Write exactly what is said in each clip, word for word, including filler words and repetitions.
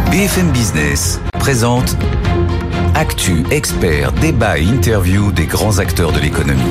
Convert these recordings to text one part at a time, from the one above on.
B F M Business présente Actu, experts, débat et interview des grands acteurs de l'économie.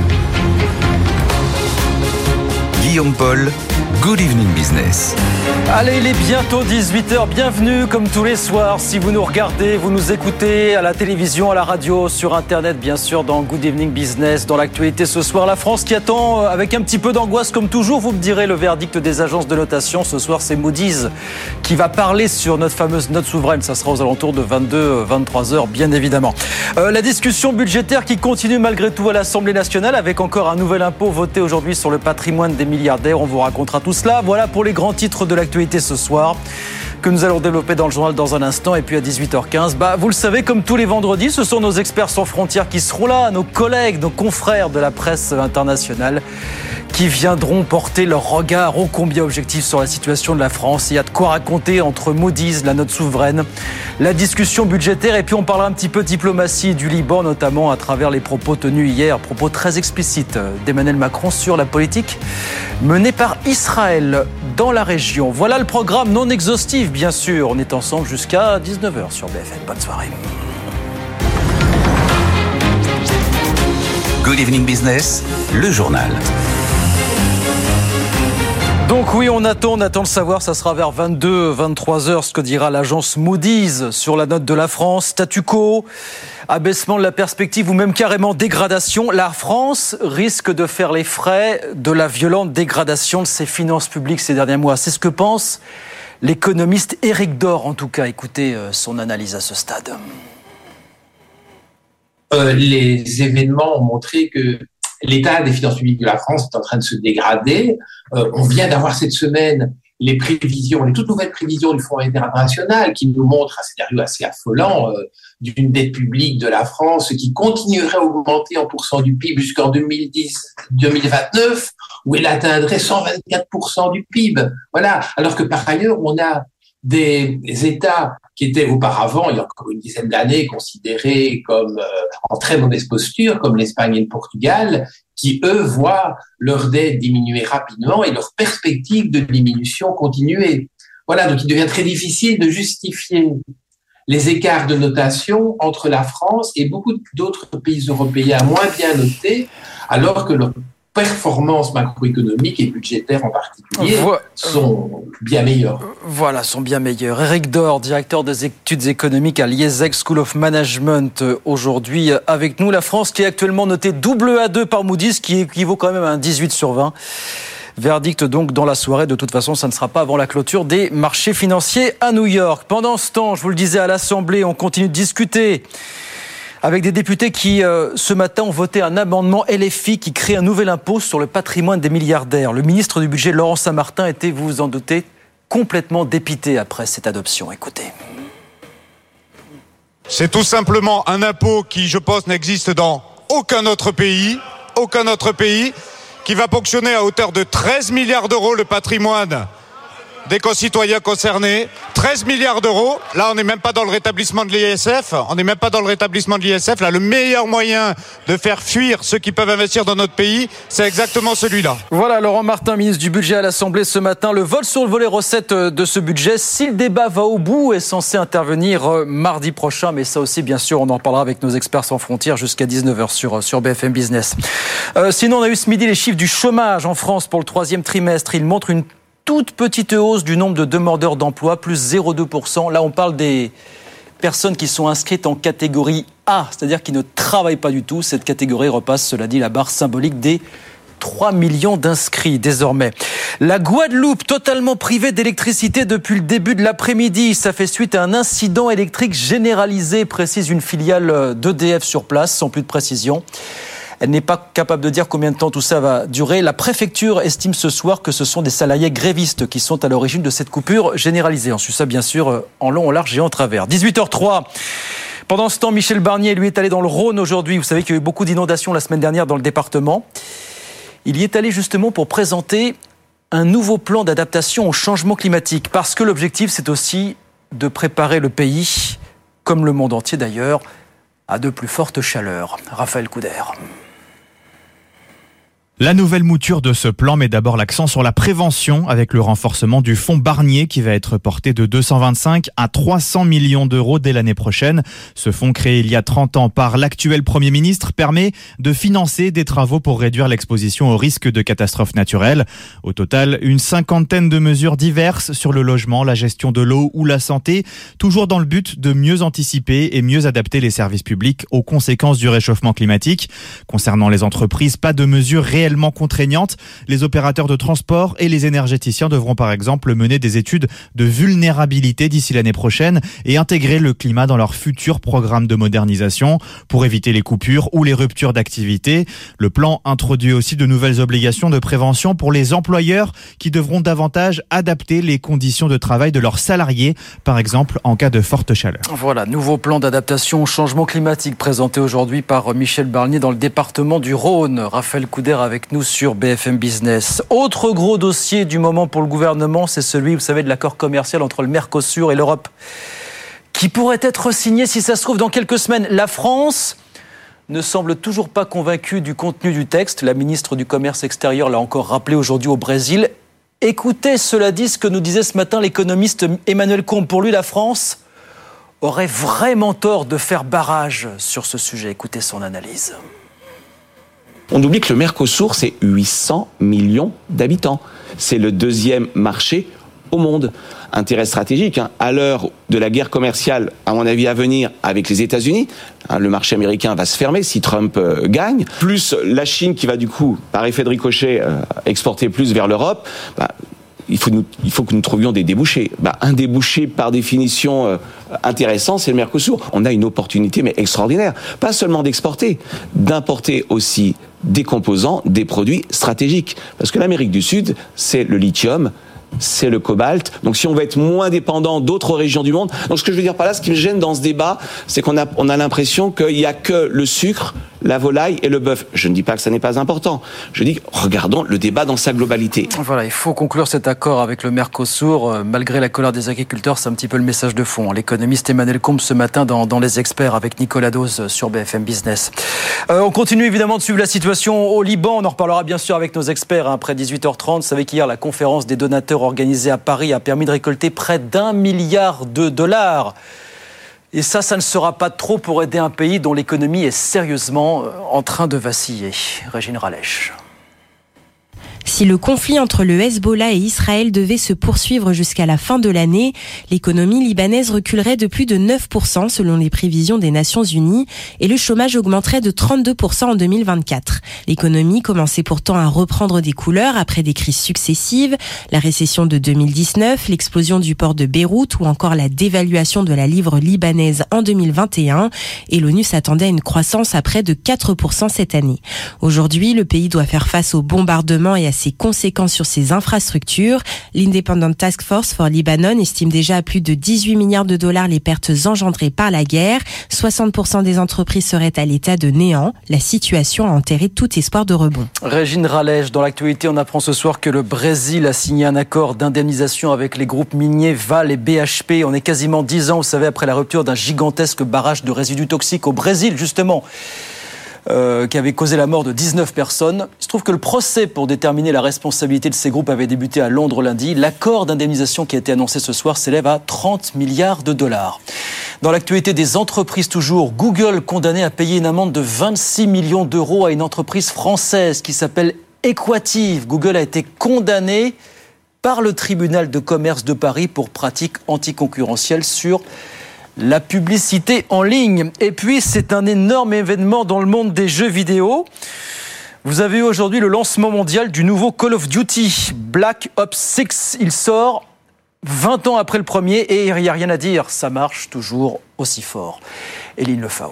Guillaume Paul, Good Evening Business. Allez, il est bientôt dix-huit heures, bienvenue comme tous les soirs. Si vous nous regardez, vous nous écoutez à la télévision, à la radio, sur Internet, bien sûr, dans Good Evening Business, dans l'actualité ce soir. La France qui attend avec un petit peu d'angoisse, comme toujours, vous me direz, le verdict des agences de notation. Ce soir, c'est Moody's qui va parler sur notre fameuse note souveraine. Ça sera aux alentours de vingt-deux à vingt-trois heures, bien évidemment. Euh, la discussion budgétaire qui continue malgré tout à l'Assemblée nationale, avec encore un nouvel impôt voté aujourd'hui sur le patrimoine des milliardaires. On vous racontera tout cela. Voilà pour les grands titres de l'actualité ce soir, que nous allons développer dans le journal dans un instant. Et puis à dix-huit heures quinze, bah, vous le savez, comme tous les vendredis, ce sont nos experts sans frontières qui seront là, nos collègues, nos confrères de la presse internationale, qui viendront porter leur regard ô combien objectif sur la situation de la France. Il y a de quoi raconter entre Moody's, la note souveraine, la discussion budgétaire, et puis on parlera un petit peu diplomatie du Liban, notamment à travers les propos tenus hier, propos très explicites d'Emmanuel Macron sur la politique menée par Israël dans la région. Voilà le programme non exhaustif, bien sûr. On est ensemble jusqu'à dix-neuf heures sur B F M. Bonne soirée. Good Evening Business, le journal. Donc oui, on attend, on attend de savoir, ça sera vers vingt-deux à vingt-trois heures, ce que dira l'agence Moody's sur la note de la France. Statu quo, abaissement de la perspective ou même carrément dégradation. La France risque de faire les frais de la violente dégradation de ses finances publiques ces derniers mois. C'est ce que pense l'économiste Éric Dor, en tout cas. Écoutez son analyse à ce stade. Euh, les événements ont montré que l'état des finances publiques de la France est en train de se dégrader. Euh, on vient d'avoir cette semaine les prévisions, les toutes nouvelles prévisions du Fonds monétaire international qui nous montrent un scénario assez affolant euh, d'une dette publique de la France qui continuerait à augmenter en pourcent du P I B jusqu'en deux mille dix, deux mille vingt-neuf, où elle atteindrait cent vingt-quatre pour cent du P I B. Voilà. Alors que par ailleurs, on a des États qui étaient auparavant, il y a encore une dizaine d'années, considérés comme euh, en très mauvaise posture, comme l'Espagne et le Portugal, qui, eux, voient leur dette diminuer rapidement et leur perspective de diminution continuer. Voilà, donc il devient très difficile de justifier les écarts de notation entre la France et beaucoup d'autres pays européens moins bien notés, alors que leur performances macroéconomiques et budgétaires en particulier Vo- sont bien meilleures. Voilà, sont bien meilleures. Éric Dor, directeur des études économiques à l'IESEG School of Management, aujourd'hui avec nous. La France qui est actuellement notée double A deux par Moody's, qui équivaut quand même à un dix-huit sur vingt. Verdict donc dans la soirée. De toute façon, ça ne sera pas avant la clôture des marchés financiers à New York. Pendant ce temps, je vous le disais, à l'Assemblée, on continue de discuter avec des députés qui, euh, ce matin, ont voté un amendement L F I qui crée un nouvel impôt sur le patrimoine des milliardaires. Le ministre du Budget, Laurent Saint-Martin, était, vous vous en doutez, complètement dépité après cette adoption. Écoutez. C'est tout simplement un impôt qui, je pense, n'existe dans aucun autre pays, aucun autre pays, qui va ponctionner à hauteur de treize milliards d'euros le patrimoine des concitoyens concernés. treize milliards d'euros. Là, on n'est même pas dans le rétablissement de l'I S F. On n'est même pas dans le rétablissement de l'I S F. Là, le meilleur moyen de faire fuir ceux qui peuvent investir dans notre pays, c'est exactement celui-là. Voilà, Laurent Martin, ministre du Budget à l'Assemblée ce matin. Le vol sur le volet recettes de ce budget, si le débat va au bout, est censé intervenir mardi prochain. Mais ça aussi, bien sûr, on en parlera avec nos experts sans frontières jusqu'à dix-neuf heures sur, sur B F M Business. Euh, sinon, on a eu ce midi les chiffres du chômage en France pour le troisième trimestre. Ils montrent une toute petite hausse du nombre de demandeurs d'emploi, plus zéro virgule deux pour cent. Là, on parle des personnes qui sont inscrites en catégorie A, c'est-à-dire qui ne travaillent pas du tout. Cette catégorie repasse, cela dit, la barre symbolique des trois millions d'inscrits désormais. La Guadeloupe, totalement privée d'électricité depuis le début de l'après-midi. Ça fait suite à un incident électrique généralisé, précise une filiale d'E D F sur place, sans plus de précision. Elle n'est pas capable de dire combien de temps tout ça va durer. La préfecture estime ce soir que ce sont des salariés grévistes qui sont à l'origine de cette coupure généralisée. On suit ça, bien sûr, en long, en large et en travers. dix-huit heures trois. Pendant ce temps, Michel Barnier, lui, est allé dans le Rhône aujourd'hui. Vous savez qu'il y a eu beaucoup d'inondations la semaine dernière dans le département. Il y est allé justement pour présenter un nouveau plan d'adaptation au changement climatique. Parce que l'objectif, c'est aussi de préparer le pays, comme le monde entier d'ailleurs, à de plus fortes chaleurs. Raphaël Couder. La nouvelle mouture de ce plan met d'abord l'accent sur la prévention avec le renforcement du fonds Barnier qui va être porté de deux cent vingt-cinq à trois cents millions d'euros dès l'année prochaine. Ce fonds créé il y a trente ans par l'actuel Premier ministre permet de financer des travaux pour réduire l'exposition au risque de catastrophes naturelles. Au total, une cinquantaine de mesures diverses sur le logement, la gestion de l'eau ou la santé, toujours dans le but de mieux anticiper et mieux adapter les services publics aux conséquences du réchauffement climatique. Concernant les entreprises, pas de mesures réelles contraignantes. Les opérateurs de transport et les énergéticiens devront par exemple mener des études de vulnérabilité d'ici l'année prochaine et intégrer le climat dans leur futur programme de modernisation pour éviter les coupures ou les ruptures d'activité. Le plan introduit aussi de nouvelles obligations de prévention pour les employeurs qui devront davantage adapter les conditions de travail de leurs salariés, par exemple en cas de forte chaleur. Voilà, nouveau plan d'adaptation au changement climatique présenté aujourd'hui par Michel Barnier dans le département du Rhône. Raphaël Couder avec nous sur B F M Business. Autre gros dossier du moment pour le gouvernement, c'est celui, vous savez, de l'accord commercial entre le Mercosur et l'Europe, qui pourrait être signé si ça se trouve dans quelques semaines. La France ne semble toujours pas convaincue du contenu du texte. La ministre du Commerce extérieur l'a encore rappelé aujourd'hui au Brésil. Écoutez, cela dit, ce que nous disait ce matin l'économiste Emmanuel Combe. Pour lui, la France aurait vraiment tort de faire barrage sur ce sujet. Écoutez son analyse. On oublie que le Mercosur, c'est huit cents millions d'habitants. C'est le deuxième marché au monde. Intérêt stratégique, hein. À l'heure de la guerre commerciale, à mon avis, à venir avec les États-Unis, hein, le marché américain va se fermer si Trump euh, gagne, plus la Chine qui va du coup, par effet de ricochet, euh, exporter plus vers l'Europe. Bah, Il faut, nous, il faut que nous trouvions des débouchés. Bah, un débouché, par définition, euh, intéressant, c'est le Mercosur. On a une opportunité, mais extraordinaire. Pas seulement d'exporter, d'importer aussi des composants, des produits stratégiques. Parce que l'Amérique du Sud, c'est le lithium, c'est le cobalt. Donc si on veut être moins dépendant d'autres régions du monde... Donc ce que je veux dire par là, ce qui me gêne dans ce débat, c'est qu'on a, on a l'impression qu'il n'y a que le sucre, la volaille et le bœuf. Je ne dis pas que ça n'est pas important. Je dis, regardons le débat dans sa globalité. Voilà, il faut conclure cet accord avec le Mercosur. Malgré la colère des agriculteurs, c'est un petit peu le message de fond. L'économiste Emmanuel Combe ce matin dans, dans Les Experts avec Nicolas Dose sur B F M Business. Euh, on continue évidemment de suivre la situation au Liban. On en reparlera bien sûr avec nos experts hein, après dix-huit heures trente. Vous savez qu'hier, la conférence des donateurs organisée à Paris a permis de récolter près d'un milliard de dollars. Et ça, ça ne sera pas trop pour aider un pays dont l'économie est sérieusement en train de vaciller. Régine Rallèche. Si le conflit entre le Hezbollah et Israël devait se poursuivre jusqu'à la fin de l'année, l'économie libanaise reculerait de plus de neuf pour cent selon les prévisions des Nations Unies et le chômage augmenterait de trente-deux pour cent en deux mille vingt-quatre. L'économie commençait pourtant à reprendre des couleurs après des crises successives, la récession de deux mille dix-neuf, l'explosion du port de Beyrouth ou encore la dévaluation de la livre libanaise en deux mille vingt et un, et l'ONU s'attendait à une croissance à près de quatre pour cent cette année. Aujourd'hui, le pays doit faire face aux bombardements et à ses conséquences sur ses infrastructures. L'Independent Task Force for Lebanon estime déjà à plus de dix-huit milliards de dollars les pertes engendrées par la guerre. soixante pour cent des entreprises seraient à l'état de néant. La situation a enterré tout espoir de rebond. Régine Rallèche, dans l'actualité, on apprend ce soir que le Brésil a signé un accord d'indemnisation avec les groupes miniers Vale et B H P. On est quasiment dix ans, vous savez, après la rupture d'un gigantesque barrage de résidus toxiques au Brésil, justement. Euh, qui avait causé la mort de dix-neuf personnes. Il se trouve que le procès pour déterminer la responsabilité de ces groupes avait débuté à Londres lundi. L'accord d'indemnisation qui a été annoncé ce soir s'élève à trente milliards de dollars. Dans l'actualité des entreprises toujours, Google condamné à payer une amende de vingt-six millions d'euros à une entreprise française qui s'appelle Equative. Google a été condamné par le tribunal de commerce de Paris pour pratiques anticoncurrentielles sur la publicité en ligne. Et puis, c'est un énorme événement dans le monde des jeux vidéo. Vous avez eu aujourd'hui le lancement mondial du nouveau Call of Duty, Black Ops six. Il sort vingt ans après le premier et il n'y a rien à dire, ça marche toujours aussi fort. Éline Lefao.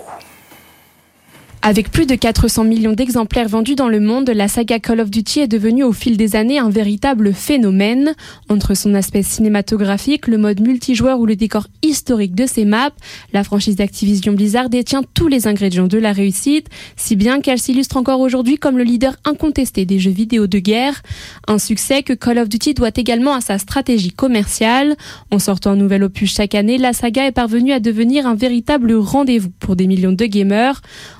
Avec plus de quatre cents millions d'exemplaires vendus dans le monde, la saga Call of Duty est devenue au fil des années un véritable phénomène. Entre son aspect cinématographique, le mode multijoueur ou le décor historique de ses maps, la franchise d'Activision Blizzard détient tous les ingrédients de la réussite, si bien qu'elle s'illustre encore aujourd'hui comme le leader incontesté des jeux vidéo de guerre. Un succès que Call of Duty doit également à sa stratégie commerciale. En sortant un nouvel opus chaque année, la saga est parvenue à devenir un véritable rendez-vous pour des millions de gamers.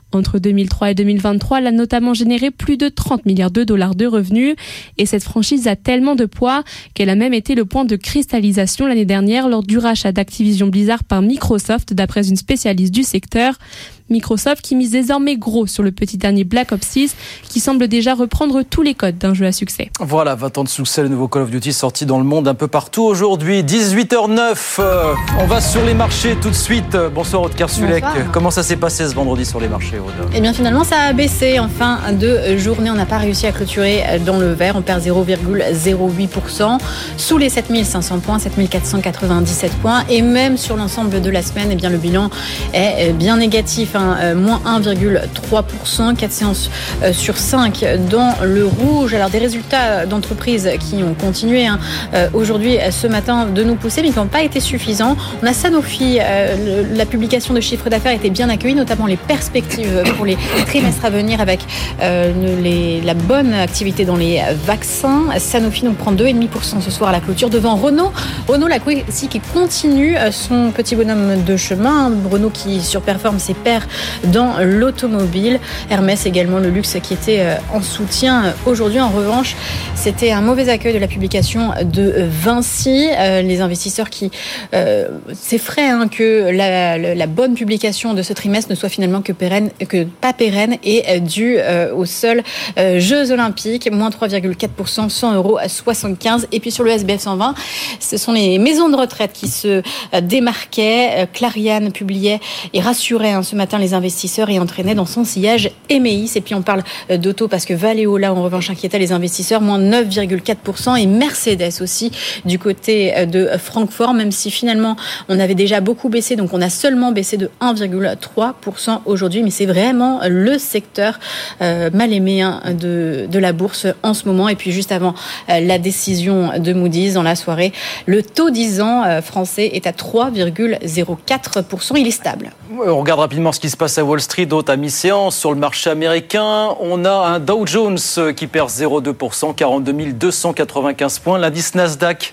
Entre deux mille trois et deux mille vingt-trois, elle a notamment généré plus de trente milliards de dollars de revenus. Et cette franchise a tellement de poids qu'elle a même été le point de cristallisation l'année dernière lors du rachat d'Activision Blizzard par Microsoft, d'après une spécialiste du secteur. Microsoft qui mise désormais gros sur le petit dernier Black Ops six qui semble déjà reprendre tous les codes d'un jeu à succès. Voilà, vingt ans de succès, le nouveau Call of Duty sorti dans le monde un peu partout aujourd'hui. dix-huit heures neuf, euh, on va sur les marchés tout de suite. Bonsoir Aude Kersulek. Comment ça s'est passé ce vendredi sur les marchés, Aude ? Eh bien finalement ça a baissé en fin de journée. On n'a pas réussi à clôturer dans le vert. On perd zéro virgule zéro huit pour cent sous les sept mille cinq cents points, sept mille quatre cent quatre-vingt-dix-sept points. Et même sur l'ensemble de la semaine, eh bien, le bilan est bien négatif. Euh, moins un virgule trois pour cent, quatre séances euh, sur cinq dans le rouge. Alors des résultats d'entreprises qui ont continué hein, euh, aujourd'hui, ce matin, de nous pousser, mais qui n'ont pas été suffisants. On a Sanofi, euh, le, la publication de chiffres d'affaires était bien accueillie, notamment les perspectives pour les trimestres à venir avec euh, les, la bonne activité dans les vaccins. Sanofi donc prend deux virgule cinq pour cent ce soir à la clôture devant Renault. Renault, là aussi, qui continue son petit bonhomme de chemin. Renault qui surperforme ses pairs dans l'automobile. Hermès également, le luxe qui était en soutien aujourd'hui. En revanche, c'était un mauvais accueil de la publication de Vinci. Euh, les investisseurs qui euh, s'effraient hein, que la, la, la bonne publication de ce trimestre ne soit finalement que pérenne, que pas pérenne et due euh, aux seuls euh, Jeux Olympiques. Moins trois virgule quatre pour cent, cent euros à soixante-quinze. Et puis sur le S B F cent vingt, ce sont les maisons de retraite qui se démarquaient. Clariane publiait et rassurait hein, ce matin les investisseurs et entraînait dans son sillage Emeis. Et puis on parle d'auto parce que Valeo là en revanche inquiétait les investisseurs, moins neuf virgule quatre pour cent, et Mercedes aussi du côté de Francfort, même si finalement on avait déjà beaucoup baissé, donc on a seulement baissé de un virgule trois pour cent aujourd'hui, mais c'est vraiment le secteur euh, mal aimé hein, de, de la bourse en ce moment. Et puis juste avant euh, la décision de Moody's dans la soirée, le taux dix ans euh, français est à trois virgule zéro quatre pour cent, il est stable. On regarde rapidement ce qui se passe à Wall Street, d'autres à mi-séance. Sur le marché américain, on a un Dow Jones qui perd zéro virgule deux pour cent, quarante-deux mille deux cent quatre-vingt-quinze points. L'indice Nasdaq,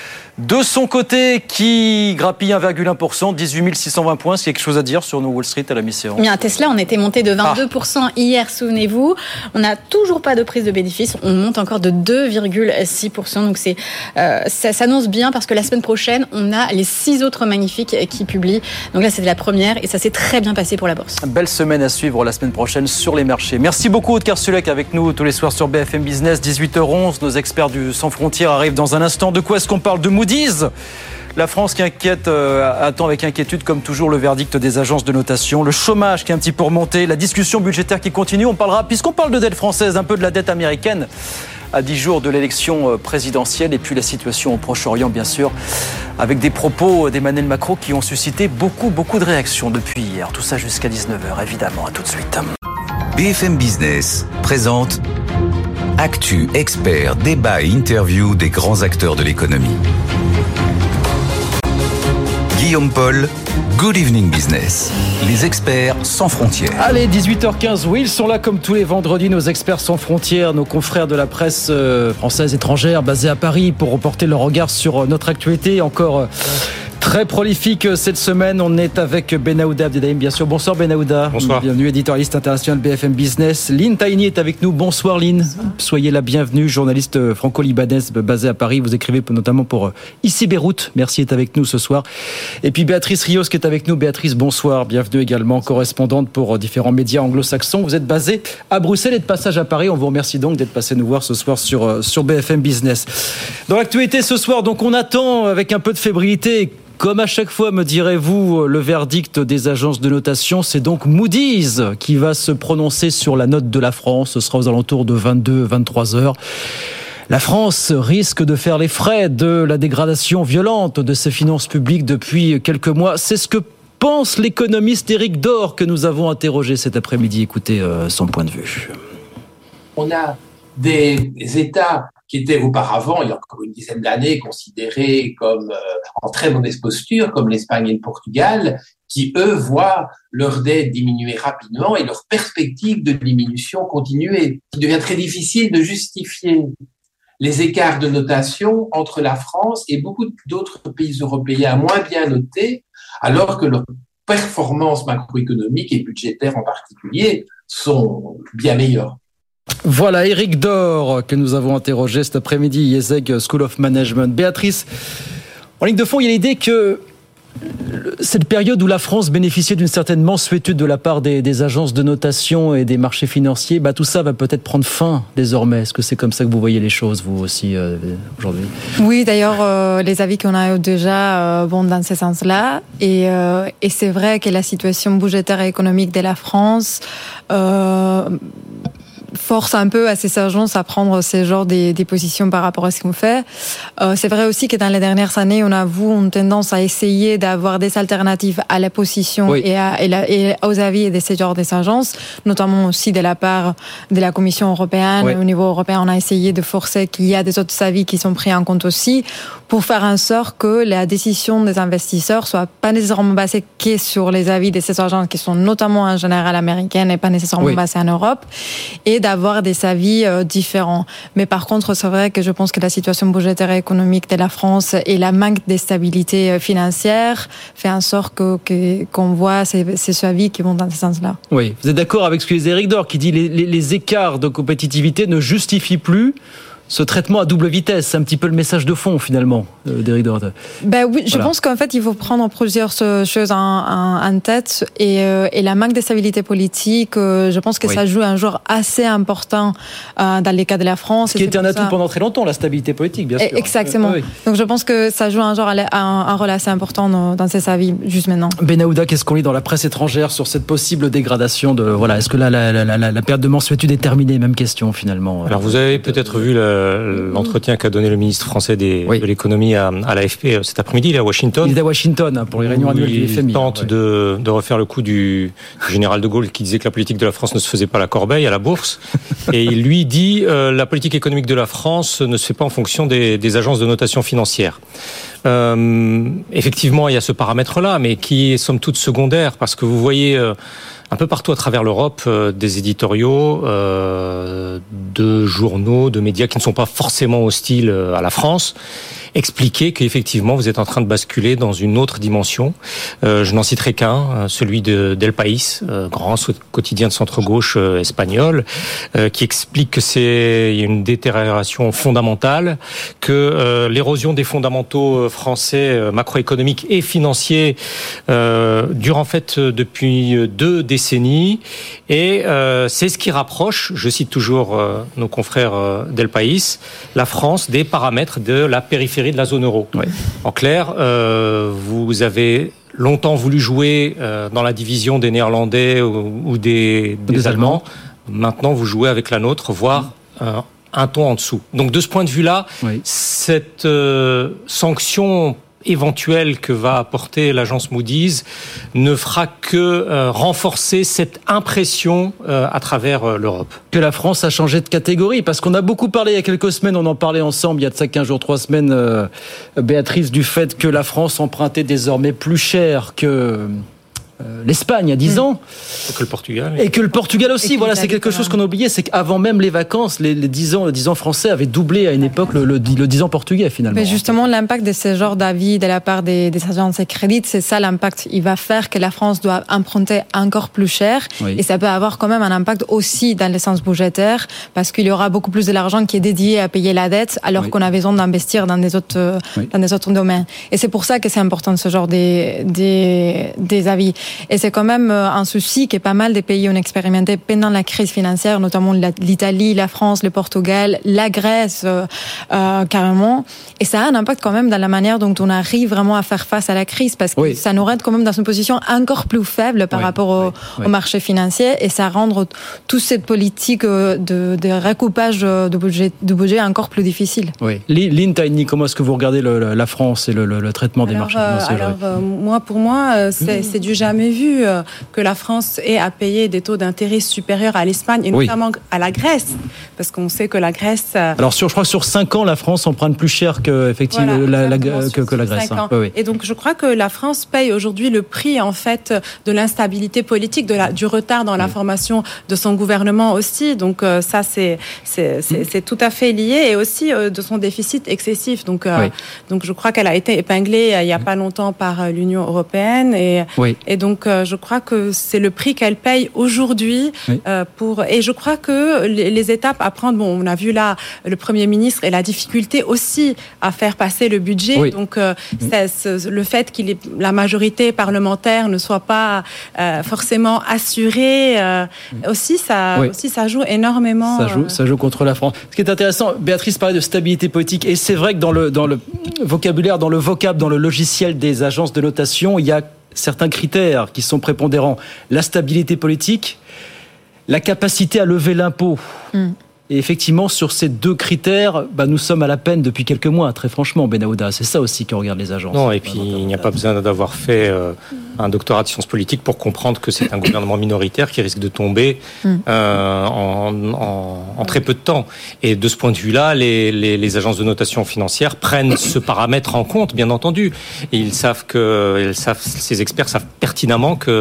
de son côté, qui grappille un virgule un pour cent, dix-huit mille six cent vingt points. Est-ce qu'il y a quelque chose à dire sur nos Wall Street à la mi-séance ? Bien, Tesla, on était monté de vingt-deux pour cent ah. hier, souvenez-vous. On n'a toujours pas de prise de bénéfice. On monte encore de deux virgule six pour cent. Donc c'est, euh, ça s'annonce bien parce que la semaine prochaine, on a les six autres magnifiques qui publient. Donc là, c'était la première et ça s'est très bien passé pour la bourse. Belle semaine à suivre la semaine prochaine sur les marchés. Merci beaucoup, Aude Kersulek, avec nous tous les soirs sur B F M Business, dix-huit heures onze. Nos experts du Sans Frontières arrivent dans un instant. De quoi est-ce qu'on parle ? De Moody's ? La France qui inquiète, euh, attend avec inquiétude, comme toujours, le verdict des agences de notation. Le chômage qui est un petit peu remonté, la discussion budgétaire qui continue. On parlera, puisqu'on parle de dette française, un peu de la dette américaine à dix jours de l'élection présidentielle. Et puis la situation au Proche-Orient, bien sûr, avec des propos d'Emmanuel Macron qui ont suscité beaucoup, beaucoup de réactions depuis hier. Tout ça jusqu'à dix-neuf heures, évidemment. À tout de suite. B F M Business présente Actu, experts, débat et interview des grands acteurs de l'économie. Guillaume Paul, Good Evening Business. Les experts sans frontières. Allez, dix-huit heures quinze, oui, ils sont là comme tous les vendredis, nos experts sans frontières, nos confrères de la presse française étrangère basés à Paris pour reporter leur regard sur notre actualité. Encore très prolifique cette semaine. On est avec Benaouda Abdelhaim, bien sûr. Bonsoir Benaouda. Bonsoir. Bienvenue, éditorialiste international B F M Business. Lynn Taini est avec nous. Bonsoir Lynn. Soyez la bienvenue, journaliste franco-libanaise basée à Paris. Vous écrivez notamment pour Ici Beyrouth. Merci d'être avec nous ce soir. Et puis Béatrice Rios qui est avec nous. Béatrice, bonsoir. Bienvenue également, correspondante pour différents médias anglo-saxons. Vous êtes basée à Bruxelles et de passage à Paris. On vous remercie donc d'être passé nous voir ce soir sur, sur B F M Business. Dans l'actualité ce soir, donc on attend avec un peu de fébrilité, comme à chaque fois, me direz-vous, le verdict des agences de notation. C'est donc Moody's qui va se prononcer sur la note de la France. Ce sera aux alentours de vingt-deux à vingt-trois heures. La France risque de faire les frais de la dégradation violente de ses finances publiques depuis quelques mois. C'est ce que pense l'économiste Éric Dor que nous avons interrogé cet après-midi. Écoutez euh, son point de vue. On a des États qui étaient auparavant, il y a encore une dizaine d'années, considérés comme euh, en très mauvaise posture, comme l'Espagne et le Portugal, qui, eux, voient leur dette diminuer rapidement et leur perspective de diminution continuer. Il devient très difficile de justifier les écarts de notation entre la France et beaucoup d'autres pays européens moins bien notés, alors que leur performances macroéconomiques et budgétaires en particulier sont bien meilleures. Voilà, Éric Dor, que nous avons interrogé cet après-midi, IESEG School of Management. Béatrice, en ligne de fond, il y a l'idée que cette période où la France bénéficiait d'une certaine mansuétude de la part des, des agences de notation et des marchés financiers, bah tout ça va peut-être prendre fin désormais. Est-ce que c'est comme ça que vous voyez les choses, vous aussi, euh, aujourd'hui ? Oui, d'ailleurs, euh, les avis qu'on a eu déjà euh, vont dans ce sens-là. Et, euh, et c'est vrai que la situation budgétaire et économique de la France euh, force un peu à ces agences à prendre ce genre des, des positions par rapport à ce qu'on fait. Euh, c'est vrai aussi que dans les dernières années, on a vu une tendance à essayer d'avoir des alternatives à la position oui. et, à, et, la, et aux avis de ces genres des agences, notamment aussi de la part de la Commission européenne. Oui. Au niveau européen, on a essayé de forcer qu'il y a des autres avis qui sont pris en compte aussi pour faire en sorte que la décision des investisseurs soit pas nécessairement basée que sur les avis de ces agences qui sont notamment en général américaines et pas nécessairement oui. basées en Europe. Et d'avoir des avis euh, différents. Mais par contre, c'est vrai que je pense que la situation budgétaire et économique de la France et la manque de stabilité financière fait en sorte que, que, qu'on voit ces, ces avis qui vont dans ce sens-là. Oui, vous êtes d'accord avec ce que dit Éric Dor, qui dit les, les, les écarts de compétitivité ne justifient plus ce traitement à double vitesse. C'est un petit peu le message de fond, finalement, euh, d'Éric Dor. Ben oui, je voilà. pense qu'en fait, il faut prendre plusieurs choses en, en, en tête. Et, euh, et la manque de stabilité politique, euh, je pense que oui. ça joue un rôle assez important euh, dans les cas de la France. Ce qui était un atout ça... pendant très longtemps, la stabilité politique, bien sûr. Exactement. Euh, oui. Donc je pense que ça joue un, genre, un, un rôle assez important dans, dans ces avis, juste maintenant. Benahouda, qu'est-ce qu'on lit dans la presse étrangère sur cette possible dégradation de... Voilà, est-ce que là, la, la, la, la, la période de mensuétude est terminée ? Même question, finalement. Alors vous avez peut-être vu la l'entretien qu'a donné le ministre français des, oui. de l'économie à, à l'A F P cet après-midi, il est à Washington. Il est à Washington pour les réunions annuelles du F M I. Il tente ouais. de, de refaire le coup du, du général de Gaulle qui disait que la politique de la France ne se faisait pas à la corbeille, à la bourse. Et il lui dit euh, la politique économique de la France ne se fait pas en fonction des, des agences de notation financière. Euh, effectivement, il y a ce paramètre-là, mais qui est somme toute secondaire, parce que vous voyez... Euh, un peu partout à travers l'Europe, euh, des éditoriaux euh, de journaux, de médias qui ne sont pas forcément hostiles à la France, expliquer qu'effectivement vous êtes en train de basculer dans une autre dimension. Euh, je n'en citerai qu'un, celui de d'El País, euh, grand quotidien de centre-gauche euh, espagnol, euh, qui explique que c'est il y a une détérioration fondamentale, que euh, l'érosion des fondamentaux français euh, macroéconomiques et financiers euh, dure en fait depuis deux décennies, et euh, c'est ce qui rapproche, je cite toujours euh, nos confrères euh, d'El País, la France des paramètres de la périphérie de la zone euro. Oui. En clair, euh, vous avez longtemps voulu jouer euh, dans la division des Néerlandais ou, ou des, des, des Allemands. Allemands. Maintenant, vous jouez avec la nôtre, voire euh, un ton en dessous. Donc, de ce point de vue-là, oui. cette euh, sanction éventuelle que va apporter l'agence Moody's ne fera que euh, renforcer cette impression euh, à travers euh, l'Europe. Que la France a changé de catégorie, parce qu'on a beaucoup parlé il y a quelques semaines, on en parlait ensemble il y a de ça quinze jours, trois semaines, euh, Béatrice, du fait que la France empruntait désormais plus cher que... Euh, l'Espagne à dix ans. Et que le Portugal. Et que le Portugal aussi. Voilà, c'est quelque chose qu'on a oublié. C'est qu'avant même les vacances, les, les dix ans, les dix ans français avaient doublé à une époque le, le, le dix ans portugais, finalement. Mais justement, l'impact de ce genre d'avis de la part des, des agences de crédit, c'est ça l'impact. Il va faire que la France doit emprunter encore plus cher. Oui. Et ça peut avoir quand même un impact aussi dans le sens budgétaire, parce qu'il y aura beaucoup plus de l'argent qui est dédié à payer la dette, alors oui. qu'on a besoin d'investir dans des autres, oui. dans des autres domaines. Et c'est pour ça que c'est important ce genre des, des, des avis. Et c'est quand même un souci que pas mal de pays ont expérimenté pendant la crise financière, notamment l'Italie, la France, le Portugal, la Grèce, euh, euh, carrément. Et ça a un impact quand même dans la manière dont on arrive vraiment à faire face à la crise, parce que oui. ça nous rend quand même dans une position encore plus faible par oui. rapport au, oui. au marché financier, et ça rend toute cette politique de, de recoupage de budget, de budget encore plus difficile. Oui. Lynn Tiny, comment est-ce que vous regardez le, la France et le, le, le traitement des alors, marchés financiers? Alors, euh, moi, pour moi, c'est, mmh. c'est du jamais vu que la France ait à payer des taux d'intérêt supérieurs à l'Espagne et oui. notamment à la Grèce, parce qu'on sait que la Grèce... Alors sur, je crois que sur cinq ans, la France emprunte plus cher que, effectivement, voilà, la, la, que, que la Grèce. Hein. Oui, oui. Et donc je crois que la France paye aujourd'hui le prix en fait de l'instabilité politique, de la, du retard dans oui. la formation de son gouvernement aussi. Donc euh, ça c'est c'est, c'est, c'est tout à fait lié, et aussi euh, de son déficit excessif. Donc euh, oui. donc je crois qu'elle a été épinglée euh, il y a pas longtemps par euh, l'Union européenne, et, oui. et donc donc, euh, je crois que c'est le prix qu'elle paye aujourd'hui. Oui. Euh, pour, et je crois que les, les étapes à prendre, bon, on a vu là le Premier ministre et la difficulté aussi à faire passer le budget. Oui. Donc, euh, c'est, c'est, le fait qu'il ait, la majorité parlementaire ne soit pas euh, forcément assurée, euh, aussi, ça, oui. aussi, ça joue énormément. Ça joue, euh... ça joue contre la France. Ce qui est intéressant, Béatrice parlait de stabilité politique, et c'est vrai que dans le, dans le vocabulaire, dans le vocable, dans le logiciel des agences de notation, il y a certains critères qui sont prépondérants. La stabilité politique, la capacité à lever l'impôt. Mm. Et effectivement, sur ces deux critères, bah, nous sommes à la peine depuis quelques mois, très franchement, Benahouda. C'est ça aussi qu'on regarde les agences. Non, et puis il n'y a pas besoin d'avoir fait euh, un doctorat de sciences politiques pour comprendre que c'est un gouvernement minoritaire qui risque de tomber euh, en, en, en très peu de temps. Et de ce point de vue-là, les, les, les agences de notation financière prennent ce paramètre en compte, bien entendu. Et ils savent que, ils savent, ces experts savent pertinemment que, euh,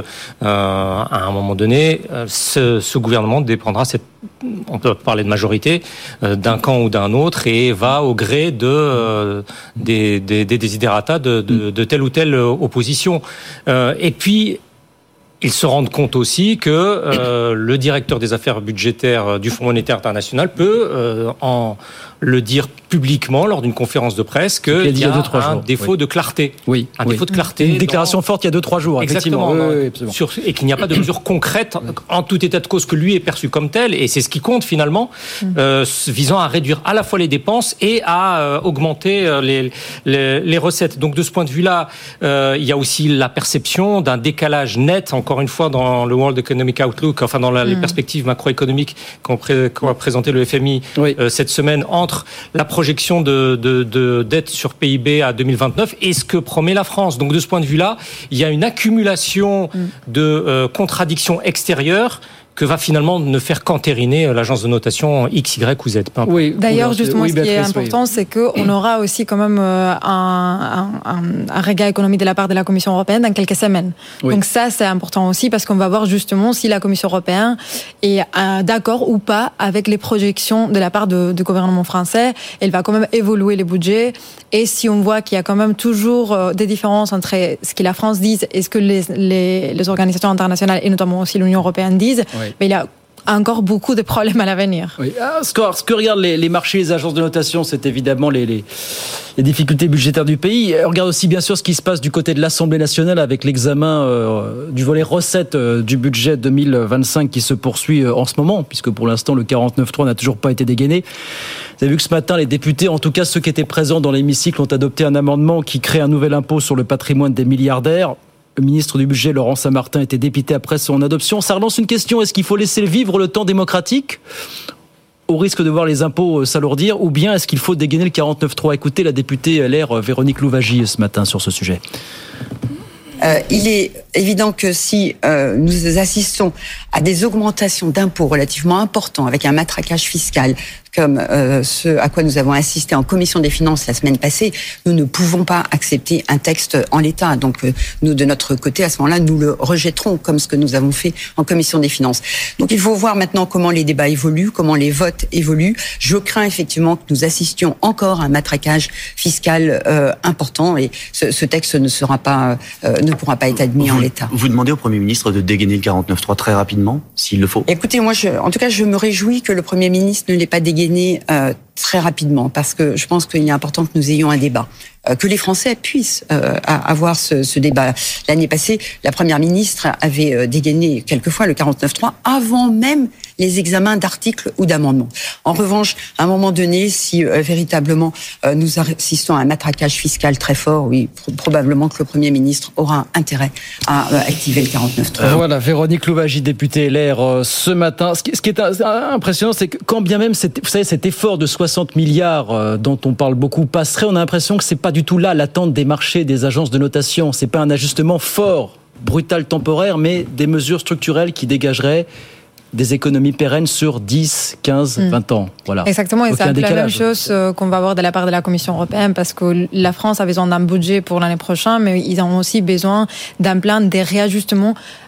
à un moment donné, ce, ce gouvernement dépendra, cette, on peut parler de majorité, euh, d'un camp ou d'un autre, et va au gré de, euh, des, des, des desiderata de, de, de telle ou telle opposition. Euh, et puis, ils se rendent compte aussi que euh, le directeur des affaires budgétaires du Fonds monétaire international peut euh, en le dire publiquement lors d'une conférence de presse qu'il y a, a un jours. défaut oui. de clarté. Oui. Un oui. défaut de clarté. Une déclaration dans... forte il y a deux, trois jours. Exactement. Oui, oui, oui, sur... Et qu'il n'y a pas de mesures concrètes en tout état de cause que lui est perçu comme tel. Et c'est ce qui compte finalement, euh, visant à réduire à la fois les dépenses et à euh, augmenter euh, les, les, les recettes. Donc de ce point de vue-là, euh, il y a aussi la perception d'un décalage net, encore une fois, dans le World Economic Outlook, enfin dans la, mm. les perspectives macroéconomiques qu'ont, pré... qu'ont présenté le F M I oui. euh, cette semaine, entre la projection de, de, de dette sur P I B à deux mille vingt-neuf et ce que promet la France. Donc de ce point de vue-là, il y a une accumulation mm. de euh, contradictions extérieures que va finalement ne faire qu'entériner l'agence de notation X, Y ou Z. Oui, d'ailleurs, justement, oui, ce qui est important, oui. c'est qu'on aura aussi quand même un, un, un, un regard économique de la part de la Commission européenne dans quelques semaines. Oui. Donc ça, c'est important aussi parce qu'on va voir justement si la Commission européenne est d'accord ou pas avec les projections de la part de, du gouvernement français. Elle va quand même évoluer les budgets. Et si on voit qu'il y a quand même toujours des différences entre ce que la France dit et ce que les, les, les organisations internationales et notamment aussi l'Union européenne disent, oui. mais il y a encore beaucoup de problèmes à l'avenir. Oui. Ah, ce, que, ce que regardent les, les marchés, les agences de notation, c'est évidemment les, les, les difficultés budgétaires du pays. On regarde aussi bien sûr ce qui se passe du côté de l'Assemblée nationale avec l'examen euh, du volet recettes euh, du budget deux mille vingt-cinq qui se poursuit euh, en ce moment, puisque pour l'instant le quarante-neuf trois n'a toujours pas été dégainé. Vous avez vu que ce matin, les députés, en tout cas ceux qui étaient présents dans l'hémicycle, ont adopté un amendement qui crée un nouvel impôt sur le patrimoine des milliardaires. Le ministre du Budget, Laurent Saint-Martin, était dépité après son adoption. Ça relance une question, est-ce qu'il faut laisser vivre le temps démocratique au risque de voir les impôts s'alourdir, ou bien est-ce qu'il faut dégainer le quarante-neuf trois? Écoutez la députée L R Véronique Louwagie ce matin sur ce sujet. Euh, il est évident que si euh, nous assistons à des augmentations d'impôts relativement importants, avec un matraquage fiscal comme euh, ce à quoi nous avons assisté en commission des finances la semaine passée, nous ne pouvons pas accepter un texte en l'état. Donc euh, nous, de notre côté, à ce moment-là, nous le rejetterons, comme ce que nous avons fait en commission des finances. Donc il faut voir maintenant comment les débats évoluent, comment les votes évoluent. Je crains effectivement que nous assistions encore à un matraquage fiscal euh, important, et ce, ce texte ne sera pas, euh, ne pourra pas être admis vous, en l'état. Vous demandez au Premier ministre de dégainer le quarante-neuf trois très rapidement, s'il le faut? Écoutez, moi, je, en tout cas, je me réjouis que le Premier ministre ne l'ait pas dégainé Euh, très rapidement, parce que je pense qu'il est important que nous ayons un débat, euh, que les Français puissent euh, avoir ce, ce débat. L'année passée, la Première ministre avait euh, dégainé quelquefois le quarante-neuf trois avant même les examens d'articles ou d'amendements. En revanche, à un moment donné, si euh, véritablement euh, nous assistons à un matraquage fiscal très fort, oui, pr- probablement que le Premier ministre aura intérêt à euh, activer le quarante-neuf trois. Euh, voilà, Véronique Louwagie, députée L R, euh, ce matin. Ce qui, ce qui est euh, impressionnant, c'est que quand bien même, cet, vous savez, cet effort de soixante milliards euh, dont on parle beaucoup passerait, on a l'impression que c'est pas du tout là l'attente des marchés, des agences de notation. C'est pas un ajustement fort, brutal, temporaire, mais des mesures structurelles qui dégageraient des économies pérennes sur dix, quinze, vingt ans. Voilà. Exactement, et c'est un peu la même chose qu'on va avoir de la part de la Commission européenne, parce que la France a besoin d'un budget pour l'année prochaine, mais ils ont aussi besoin d'un plan de réajustement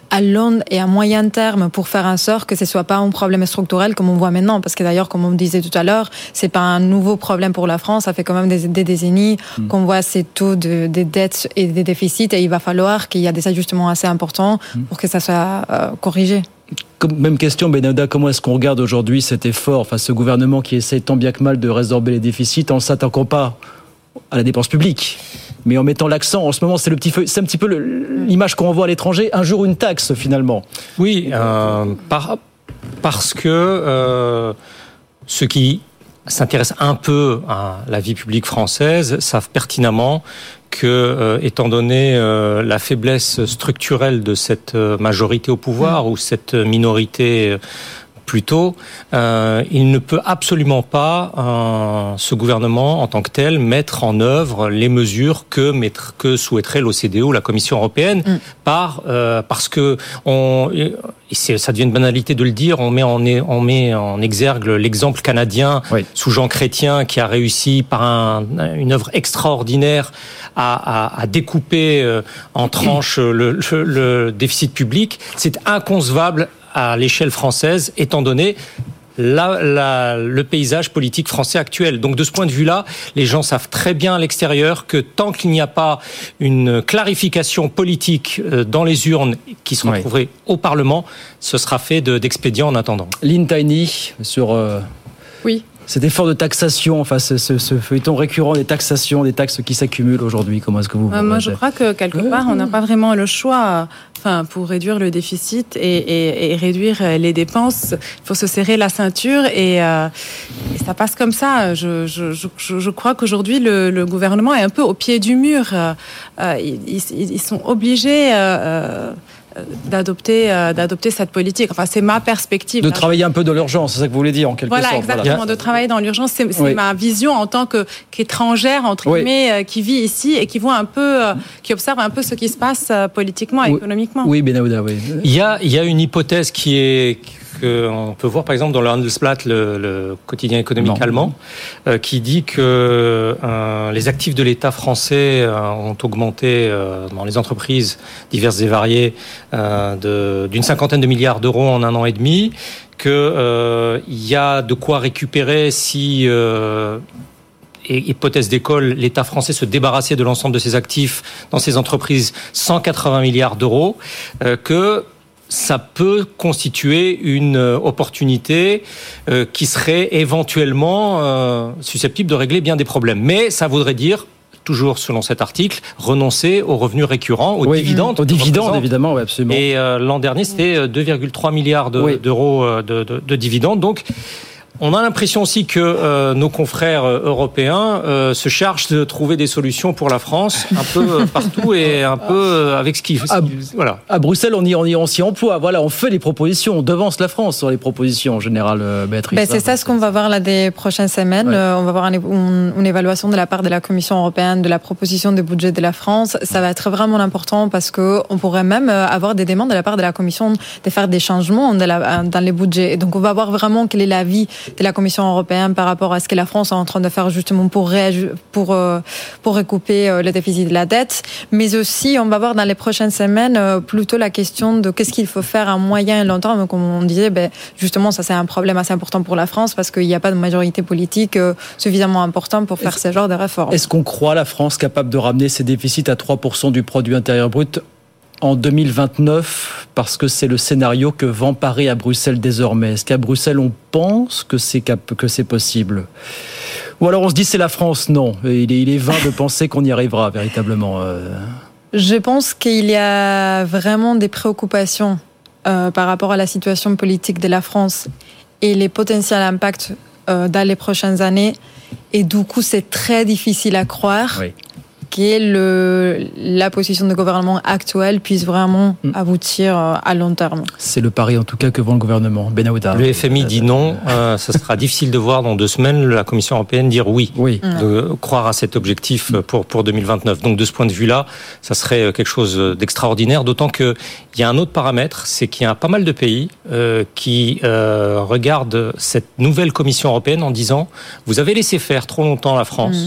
à long et à moyen terme pour faire en sorte que ce soit pas un problème structurel comme on voit maintenant. Parce que d'ailleurs, comme on disait tout à l'heure, c'est pas un nouveau problème pour la France. Ça fait quand même des, des décennies mmh. qu'on voit ces taux de, de dettes et des déficits, et il va falloir qu'il y ait des ajustements assez importants mmh. pour que ça soit euh, corrigé. Même question, Benahouda, comment est-ce qu'on regarde aujourd'hui cet effort, enfin ce gouvernement qui essaie tant bien que mal de résorber les déficits en ne s'attaquant pas à la dépense publique, mais en mettant l'accent, en ce moment, c'est, le petit feu, c'est un petit peu le, l'image qu'on envoie à l'étranger, un jour une taxe finalement. Oui, euh, par, parce que euh, ceux qui s'intéressent un peu à la vie publique française savent pertinemment que, euh, étant donné euh, la faiblesse structurelle de cette majorité au pouvoir, mmh. ou cette minorité plutôt, euh, il ne peut absolument pas, euh, ce gouvernement en tant que tel, mettre en œuvre les mesures que, mettre, que souhaiterait l'O C D E ou la Commission européenne, mmh. par, euh, parce que on, et c'est, ça devient une banalité de le dire, on met en, on met en exergue l'exemple canadien oui. sous Jean Chrétien qui a réussi par un, une œuvre extraordinaire à, à, à découper euh, en tranches le, le, le déficit public. C'est inconcevable à l'échelle française, étant donné la, la, le paysage politique français actuel. Donc de ce point de vue-là, les gens savent très bien à l'extérieur que tant qu'il n'y a pas une clarification politique dans les urnes qui se retrouveraient oui. au Parlement, ce sera fait de, d'expédients en attendant. Lynn Tiny, sur... Euh... Oui. Cet effort de taxation, enfin ce, ce, ce feuilleton récurrent des taxations, des taxes qui s'accumulent aujourd'hui, comment est-ce que vous... Euh, moi, je crois que quelque part, on n'a pas vraiment le choix. Enfin, pour réduire le déficit et, et, et réduire les dépenses, il faut se serrer la ceinture et, euh, et ça passe comme ça. Je, je, je, je crois qu'aujourd'hui, le, le gouvernement est un peu au pied du mur. Euh, ils, ils, ils sont obligés... Euh, d'adopter euh, d'adopter cette politique. Enfin, c'est ma perspective. De là. travailler un peu dans l'urgence, c'est ça que vous voulez dire en quelque voilà, sorte. Exactement, voilà, exactement. De travailler dans l'urgence, c'est, c'est oui. ma vision en tant que qu'étrangère entre oui. guillemets euh, qui vit ici et qui voit un peu, euh, qui observe un peu ce qui se passe euh, politiquement et oui. économiquement. Oui, Benahouda, oui. Il y a il y a une hypothèse qui est qu'on peut voir par exemple dans le Handelsblatt, le, le quotidien économique non. allemand, euh, qui dit que euh, les actifs de l'État français euh, ont augmenté euh, dans les entreprises diverses et variées euh, de, d'une cinquantaine de milliards d'euros en un an et demi, qu'il euh, y a de quoi récupérer si... Euh, et hypothèse d'école, l'État français se débarrassait de l'ensemble de ses actifs dans ses entreprises, cent quatre-vingts milliards d'euros, euh, que ça peut constituer une opportunité euh, qui serait éventuellement euh, susceptible de régler bien des problèmes. Mais ça voudrait dire, toujours selon cet article, renoncer aux revenus récurrents, aux oui, dividendes. Aux dividendes, évidemment, oui, absolument. Et euh, l'an dernier, c'était deux virgule trois milliards de, oui. d'euros de, de, de dividendes. Donc, on a l'impression aussi que euh, nos confrères européens euh, se chargent de trouver des solutions pour la France un peu partout et un peu avec ce qu'ils... À, voilà. À Bruxelles, on y, on, y, on s'y emploie. Voilà, on fait les propositions. On devance la France sur les propositions, en général, euh, Béatrice. Ben, c'est ça ce qu'on va voir là des prochaines semaines. Ouais. Euh, on va voir une, une, une évaluation de la part de la Commission européenne de la proposition de budget de la France. Ça va être vraiment important parce qu'on pourrait même avoir des demandes de la part de la Commission de faire des changements de la, dans les budgets. Et donc, on va voir vraiment quel est l'avis de la Commission européenne par rapport à ce que la France est en train de faire justement pour réaju- pour euh, pour recouper euh, le déficit de la dette, mais aussi on va voir dans les prochaines semaines euh, plutôt la question de qu'est-ce qu'il faut faire à moyen et long terme. Comme on disait, ben justement ça c'est un problème assez important pour la France parce qu'il n'y a pas de majorité politique euh, suffisamment importante pour faire est-ce, ce genre de réformes. Est-ce qu'on croit la France capable de ramener ses déficits à trois pour cent du produit intérieur brut en deux mille vingt-neuf, parce que c'est le scénario que vend Paris à Bruxelles désormais? Est-ce qu'à Bruxelles, on pense que c'est, cap- que c'est possible? Ou alors on se dit c'est la France? Non, il est, il est vain de penser qu'on y arrivera véritablement. Euh... Je pense qu'il y a vraiment des préoccupations euh, par rapport à la situation politique de la France et les potentiels impacts euh, dans les prochaines années. Et du coup, c'est très difficile à croire. Oui. Que le, la position du gouvernement actuel puisse vraiment aboutir à long terme. C'est le pari en tout cas que vend le gouvernement. Benahouda. Le F M I dit non. Euh, ça sera difficile de voir dans deux semaines la Commission européenne dire oui. Oui. De croire à cet objectif pour, pour deux mille vingt-neuf. Donc de ce point de vue-là, ça serait quelque chose d'extraordinaire. D'autant qu'il y a un autre paramètre, c'est qu'il y a pas mal de pays euh, qui euh, regardent cette nouvelle Commission européenne en disant « Vous avez laissé faire trop longtemps la France. Mmh.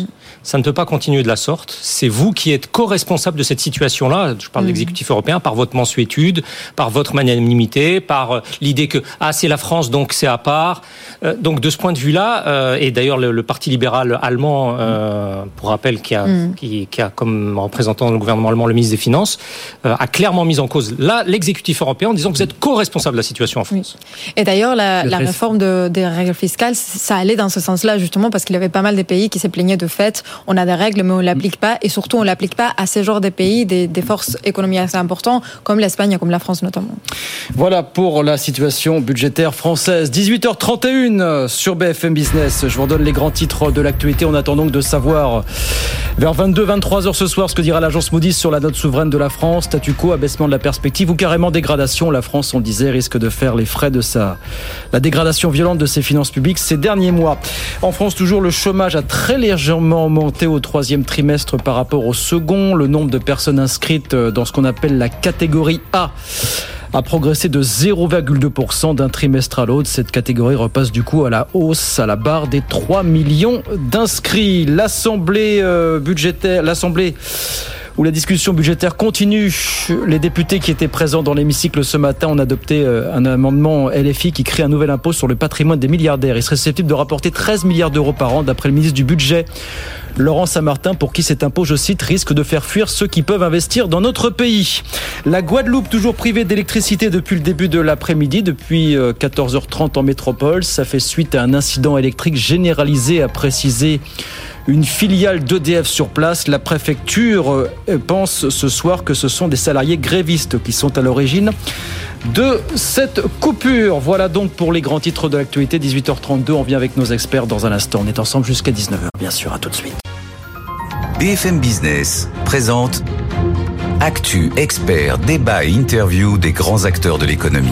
Ça ne peut pas continuer de la sorte. C'est vous qui êtes co-responsable de cette situation-là. Je parle mmh. de l'exécutif européen, par votre mansuétude, par votre magnanimité, par l'idée que ah c'est la France donc c'est à part. Euh, donc de ce point de vue-là, euh, et d'ailleurs le, le Parti libéral allemand, euh, pour rappel, qui a, mmh. qui, qui a comme représentant le gouvernement allemand le ministre des Finances, euh, a clairement mis en cause là l'exécutif européen en disant que vous êtes co-responsable de la situation en France. Oui. Et d'ailleurs la, la réforme de, des règles fiscales, ça allait dans ce sens-là justement parce qu'il y avait pas mal de pays qui se plaignaient de fait. On a des règles, mais on ne l'applique pas. Et surtout, on ne l'applique pas à ces genres de pays, des, des forces économiques assez importantes, comme l'Espagne et comme la France notamment. Voilà pour la situation budgétaire française. dix-huit heures trente et une sur B F M Business. Je vous redonne les grands titres de l'actualité. On attend donc de savoir vers vingt-deux vingt-trois heures ce soir ce que dira l'agence Moody's sur la note souveraine de la France. Statu quo, abaissement de la perspective ou carrément dégradation. La France, on le disait, risque de faire les frais de sa... la dégradation violente de ses finances publiques ces derniers mois. En France, toujours, le chômage a très légèrement monté au troisième trimestre par rapport au second. Le nombre de personnes inscrites dans ce qu'on appelle la catégorie A a progressé de zéro virgule deux pour cent d'un trimestre à l'autre. Cette catégorie repasse du coup à la hausse, à la barre des trois millions d'inscrits. L'Assemblée euh, budgétaire, l'Assemblée où la discussion budgétaire continue. Les députés qui étaient présents dans l'hémicycle ce matin ont adopté un amendement L F I qui crée un nouvel impôt sur le patrimoine des milliardaires. Il serait susceptible de rapporter treize milliards d'euros par an, d'après le ministre du Budget, Laurent Saint-Martin, pour qui cet impôt, je cite, risque de faire fuir ceux qui peuvent investir dans notre pays. La Guadeloupe, toujours privée d'électricité depuis le début de l'après-midi, depuis quatorze heures trente en métropole. Ça fait suite à un incident électrique généralisé, a précisé une filiale d'E D F sur place. La préfecture pense ce soir que ce sont des salariés grévistes qui sont à l'origine de cette coupure. Voilà donc pour les grands titres de l'actualité. dix-huit heures trente-deux, on vient avec nos experts dans un instant. On est ensemble jusqu'à dix-neuf heures, bien sûr. À tout de suite. B F M Business présente Actu, experts, débat et interview des grands acteurs de l'économie.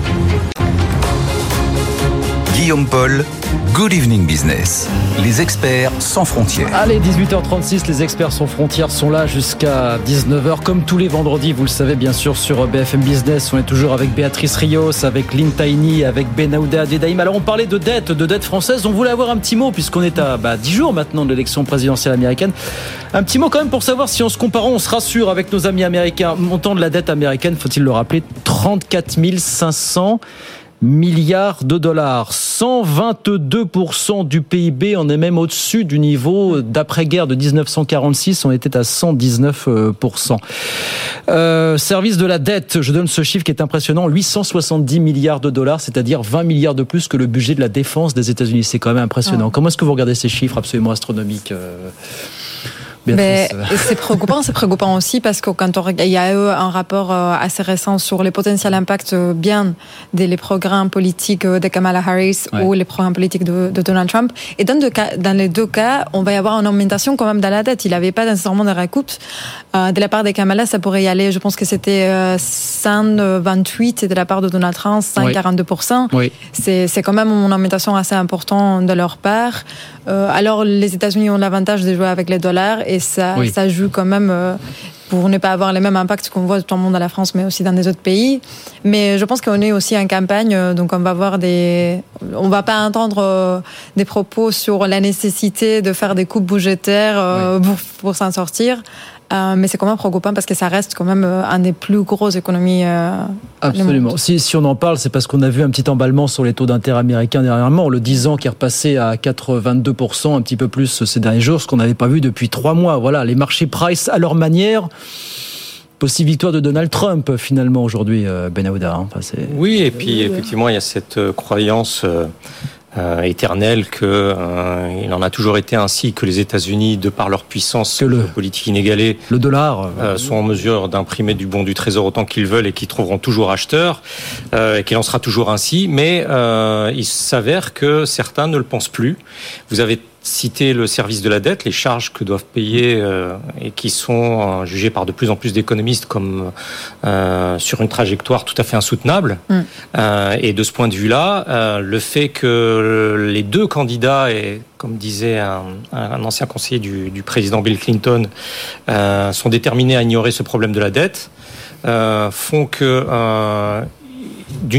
Guillaume Paul, Good Evening Business. Les experts sans frontières. Allez, dix-huit heures trente-six, les experts sans frontières sont là jusqu'à dix-neuf heures. Comme tous les vendredis, vous le savez bien sûr sur B F M Business. On est toujours avec Béatrice Rios, avec Lynn Tiny, avec Benahouda Adédaïm. Alors on parlait de dette, de dette française. On voulait avoir un petit mot puisqu'on est à bah, dix jours maintenant de l'élection présidentielle américaine. Un petit mot quand même pour savoir si en se comparant, on se rassure avec nos amis américains. Montant de la dette américaine, faut-il le rappeler, trente-quatre mille cinq cents milliards de dollars, cent vingt-deux pour cent du P I B. On est même au-dessus du niveau d'après-guerre de dix-neuf cent quarante-six, on était à cent dix-neuf pour cent. Euh, service de la dette, je donne ce chiffre qui est impressionnant, huit cent soixante-dix milliards de dollars, c'est-à-dire vingt milliards de plus que le budget de la défense des États-Unis. C'est quand même impressionnant. Oh. Comment est-ce que vous regardez ces chiffres absolument astronomiques euh... Mais c'est préoccupant, c'est préoccupant aussi parce que quand on regarde, il y a eu un rapport assez récent sur les potentiels impacts bien des les programmes politiques de Kamala Harris ouais. ou les programmes politiques de, de Donald Trump. Et dans, deux cas, dans les deux cas, on va y avoir une augmentation quand même de la dette. Il n'y avait pas nécessairement de recoupes. Euh, de la part de Kamala, ça pourrait y aller, je pense que c'était euh, cent vingt-huit et de la part de Donald Trump, cent quarante-deux pour cent. Oui. C'est, c'est quand même une augmentation assez importante de leur part. Euh, alors, les États-Unis ont l'avantage de jouer avec les dollars et ça, oui. ça joue quand même euh, pour ne pas avoir les mêmes impacts qu'on voit tout le monde à la France, mais aussi dans les autres pays. Mais je pense qu'on est aussi en campagne, donc on va voir des, on va pas entendre euh, des propos sur la nécessité de faire des coupes budgétaires euh, oui. pour, pour s'en sortir. Euh, mais c'est quand même préoccupant parce que ça reste quand même euh, un des plus grosses économies. Euh, Absolument. Si, si on en parle, c'est parce qu'on a vu un petit emballement sur les taux d'intérêt américains dernièrement. Le dix ans qui est repassé à quatre-vingt-deux pour cent, un petit peu plus ces derniers jours, ce qu'on n'avait pas vu depuis trois mois. Voilà, les marchés price à leur manière. Possible victoire de Donald Trump finalement aujourd'hui, euh, Benahouda. Hein. Enfin, c'est... Oui, et puis effectivement, il y a cette euh, croyance. Euh... Euh, éternel que euh, il en a toujours été ainsi que les États-Unis, de par leur puissance le, politique inégalée, le dollar, euh, sont en mesure d'imprimer du bon du trésor autant qu'ils veulent et qu'ils trouveront toujours acheteurs euh, et qu'il en sera toujours ainsi. Mais euh, il s'avère que certains ne le pensent plus. Vous avez citer le service de la dette, les charges que doivent payer euh, et qui sont euh, jugées par de plus en plus d'économistes comme euh, sur une trajectoire tout à fait insoutenable. Mm. Euh, et de ce point de vue-là, euh, le fait que les deux candidats, et comme disait un, un ancien conseiller du, du président Bill Clinton, euh, sont déterminés à ignorer ce problème de la dette, euh, font que euh, d'une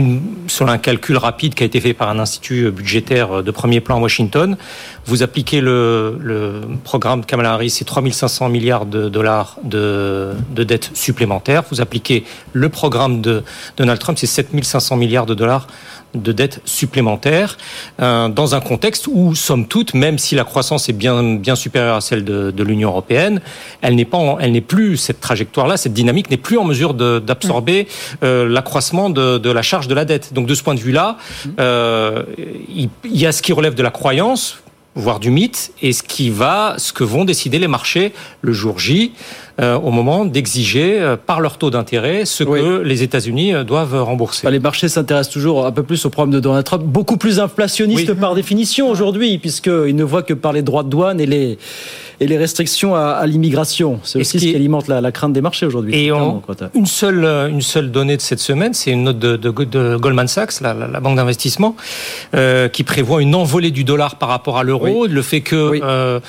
selon un calcul rapide qui a été fait par un institut budgétaire de premier plan à Washington, vous appliquez le, le programme Kamala Harris, c'est trois mille cinq cents milliards de dollars de, de dettes supplémentaires. Vous appliquez le programme de Donald Trump, c'est sept mille cinq cents milliards de dollars de dettes supplémentaires, euh, dans un contexte où, somme toute, même si la croissance est bien, bien supérieure à celle de, de l'Union européenne, elle n'est pas, en, elle n'est plus, cette trajectoire-là, cette dynamique n'est plus en mesure de, d'absorber euh, l'accroissement de, de la charge de la dette. Donc, de ce point de vue-là, euh, il, il y a ce qui relève de la croyance, voire du mythe, et ce qui va, ce que vont décider les marchés le jour J, euh, au moment d'exiger euh, par leur taux d'intérêt ce oui. que les États-Unis euh, doivent rembourser. Bah, les marchés s'intéressent toujours un peu plus au problème de Donald Trump, beaucoup plus inflationniste oui. par définition aujourd'hui, puisqu'ils ne voient que par les droits de douane et les, et les restrictions à, à l'immigration. C'est et aussi ce qui, ce qui alimente la, la crainte des marchés aujourd'hui. Et on, une, seule, une seule donnée de cette semaine, c'est une note de, de, de Goldman Sachs, la, la, la banque d'investissement, euh, qui prévoit une envolée du dollar par rapport à l'euro, oui. le fait que oui. euh,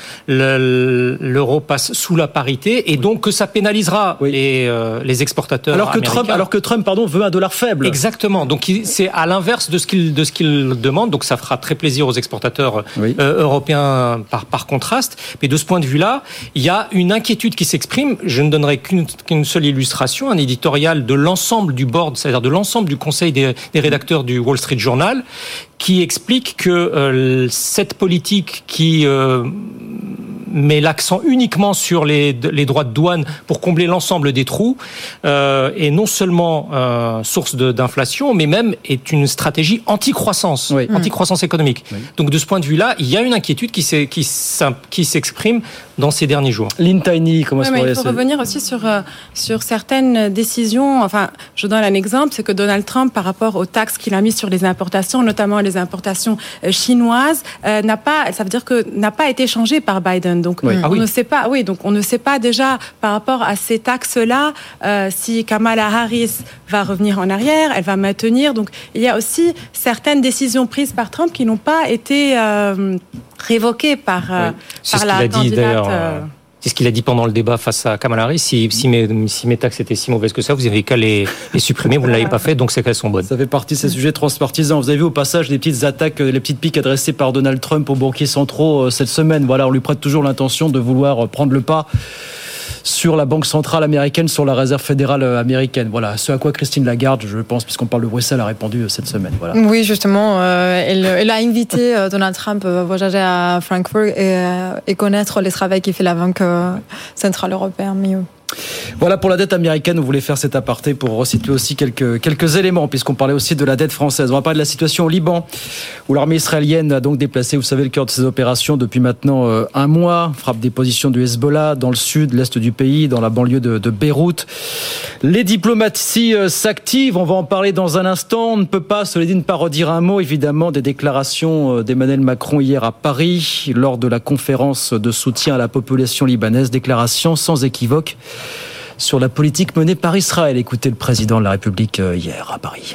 le, l'euro passe sous la parité, et donc que ça pénalisera oui. les, euh, les exportateurs alors que américains. Trump, alors que Trump pardon, veut un dollar faible. Exactement. Donc c'est à l'inverse de ce qu'il, de ce qu'il demande. Donc ça fera très plaisir aux exportateurs oui. euh, européens par, par contraste. Mais de ce point de vue-là, il y a une inquiétude qui s'exprime. Je ne donnerai qu'une, qu'une seule illustration, un éditorial de l'ensemble du board, c'est-à-dire de l'ensemble du conseil des, des rédacteurs du Wall Street Journal, qui explique que euh, cette politique qui euh, met l'accent uniquement sur les, les droits de douane pour combler l'ensemble des trous euh, est non seulement euh, source de, d'inflation, mais même est une stratégie anti-croissance, oui. anti-croissance économique. Oui. Donc de ce point de vue-là, il y a une inquiétude qui, s'est, qui, qui s'exprime dans ces derniers jours. Lynn Tiny, comment est-ce oui, qu'on Il faut se... revenir aussi sur, euh, sur certaines décisions. Enfin, je donne un exemple, c'est que Donald Trump, par rapport aux taxes qu'il a mises sur les importations, notamment les importations euh, chinoises, euh, n'a pas, ça veut dire que n'a pas été changé par Biden. Donc oui. on ah oui. ne sait pas, oui, donc on ne sait pas déjà par rapport à ces taxes-là euh, si Kamala Harris va revenir en arrière, elle va maintenir. Donc il y a aussi certaines décisions prises par Trump qui n'ont pas été euh, révoquées par, euh, oui. par la candidate. Euh... C'est ce qu'il a dit pendant le débat face à Kamala Harris. Si, si, mes, si mes taxes étaient si mauvaises que ça, vous n'avez qu'à les, les supprimer. Vous ne l'avez pas fait, donc c'est qu'elles sont bonnes. Ça fait partie de ces sujets transpartisans. Vous avez vu au passage les petites attaques, les petites piques adressées par Donald Trump aux banquiers centraux cette semaine. Voilà, on lui prête toujours l'intention de vouloir prendre le pas sur la Banque centrale américaine, sur la Réserve fédérale américaine. Voilà, ce à quoi Christine Lagarde, je pense, puisqu'on parle de Bruxelles, a répondu cette semaine. Voilà. Oui, justement, euh, elle, elle a invité euh, Donald Trump à voyager à Francfort et, euh, et connaître les travaux qu'il fait la Banque euh, centrale européenne mieux. Voilà pour la dette américaine. On voulait faire cet aparté pour resituer aussi quelques, quelques éléments, puisqu'on parlait aussi de la dette française. On va parler de la situation au Liban, où l'armée israélienne a donc déplacé, vous savez, le cœur de ses opérations depuis maintenant euh, un mois. Frappe des positions du Hezbollah dans le sud, l'est du pays, dans la banlieue de, de Beyrouth. Les diplomaties euh, s'activent. On va en parler dans un instant. On ne peut pas, cela dit, ne pas redire un mot, évidemment, des déclarations euh, d'Emmanuel Macron hier à Paris, lors de la conférence de soutien à la population libanaise. Déclaration sans équivoque sur la politique menée par Israël. Écoutez le président de la République hier à Paris.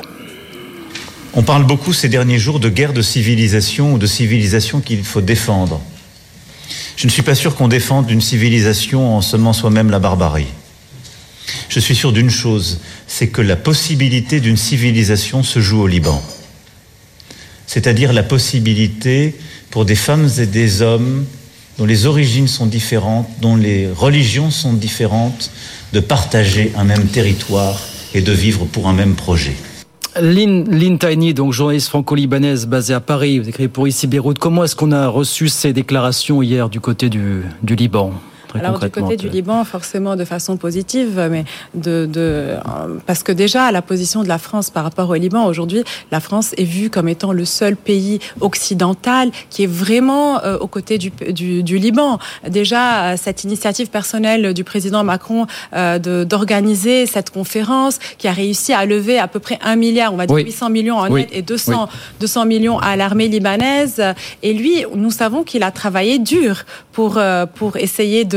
On parle beaucoup ces derniers jours de guerre de civilisation ou de civilisation qu'il faut défendre. Je ne suis pas sûr qu'on défende une civilisation en semant soi-même la barbarie. Je suis sûr d'une chose, c'est que la possibilité d'une civilisation se joue au Liban. C'est-à-dire la possibilité pour des femmes et des hommes dont les origines sont différentes, dont les religions sont différentes, de partager un même territoire et de vivre pour un même projet. Lynn, Lynn Tiny, donc journaliste franco-libanaise basée à Paris, vous écrivez pour ici Beyrouth. Comment est-ce qu'on a reçu ces déclarations hier du côté du, du Liban ? Alors du côté du Liban, forcément de façon positive, mais de, de parce que déjà la position de la France par rapport au Liban aujourd'hui, la France est vue comme étant le seul pays occidental qui est vraiment euh, aux côtés du, du, du Liban. Déjà cette initiative personnelle du président Macron euh, de, d'organiser cette conférence qui a réussi à lever à peu près un milliard, on va dire oui. huit cents millions en net oui. et deux cents, oui. deux cents millions à l'armée libanaise. Et lui, nous savons qu'il a travaillé dur pour euh, pour essayer de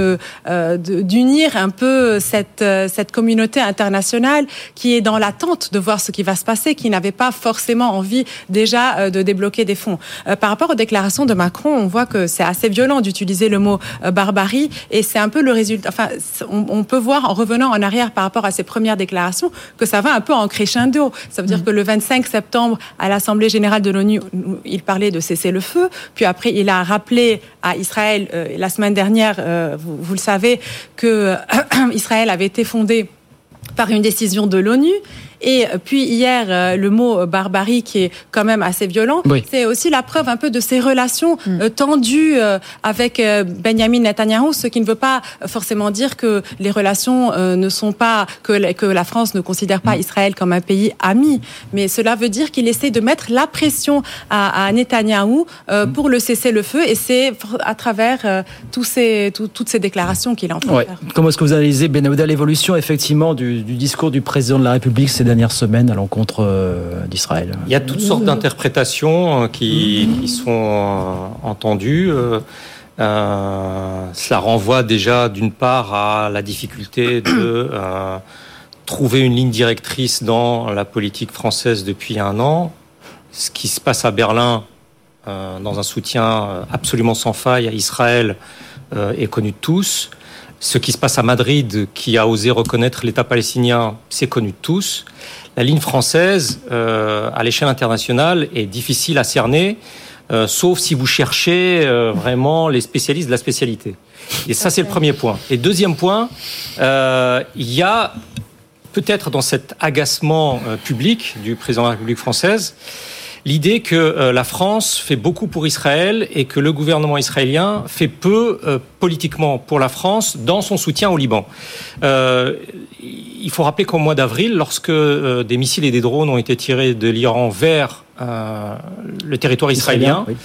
de, euh, de d'unir un peu cette cette communauté internationale qui est dans l'attente de voir ce qui va se passer, qui n'avait pas forcément envie déjà euh, de débloquer des fonds. Euh, par rapport aux déclarations de Macron, on voit que c'est assez violent d'utiliser le mot euh, barbarie, et c'est un peu le résultat. Enfin, on, on peut voir en revenant en arrière par rapport à ses premières déclarations que ça va un peu en crescendo. Ça veut dire mmh. que le vingt-cinq septembre, à l'Assemblée générale de l'ONU, il parlait de cesser le feu, puis après il a rappelé à Israël euh, la semaine dernière, euh, vous, vous le savez, que euh, Israël avait été fondé par une décision de l'ONU. Et puis hier, le mot barbarie qui est quand même assez violent, oui. c'est aussi la preuve un peu de ces relations mm. tendues avec Benjamin Netanyahou, ce qui ne veut pas forcément dire que les relations ne sont pas, que, que la France ne considère pas mm. Israël comme un pays ami, mais cela veut dire qu'il essaie de mettre la pression à, à Netanyahou euh, mm. pour le cessez-le-feu, et c'est à travers euh, tous ces, tout, toutes ces déclarations qu'il est en train ouais. de faire. Comment est-ce que vous analysez, Ben Aouda, l'évolution effectivement du, du discours du président de la République ces dernières semaines à l'encontre euh, d'Israël? Il y a toutes sortes d'interprétations qui, qui sont euh, entendues. Euh, euh, cela renvoie déjà d'une part à la difficulté de euh, trouver une ligne directrice dans la politique française depuis un an. Ce qui se passe à Berlin, euh, dans un soutien absolument sans faille à Israël, euh, est connu de tous. Ce qui se passe à Madrid, qui a osé reconnaître l'État palestinien, c'est connu de tous. La ligne française, euh, à l'échelle internationale, est difficile à cerner, euh, sauf si vous cherchez euh, vraiment les spécialistes de la spécialité. Et ça, c'est le premier point. Et deuxième point, euh, il y a peut-être dans cet agacement euh, public du président de la République française, l'idée que euh, la France fait beaucoup pour Israël et que le gouvernement israélien fait peu euh, politiquement pour la France dans son soutien au Liban. Euh, il faut rappeler qu'au mois d'avril, lorsque euh, des missiles et des drones ont été tirés de l'Iran vers euh, le territoire israélien, israélien oui.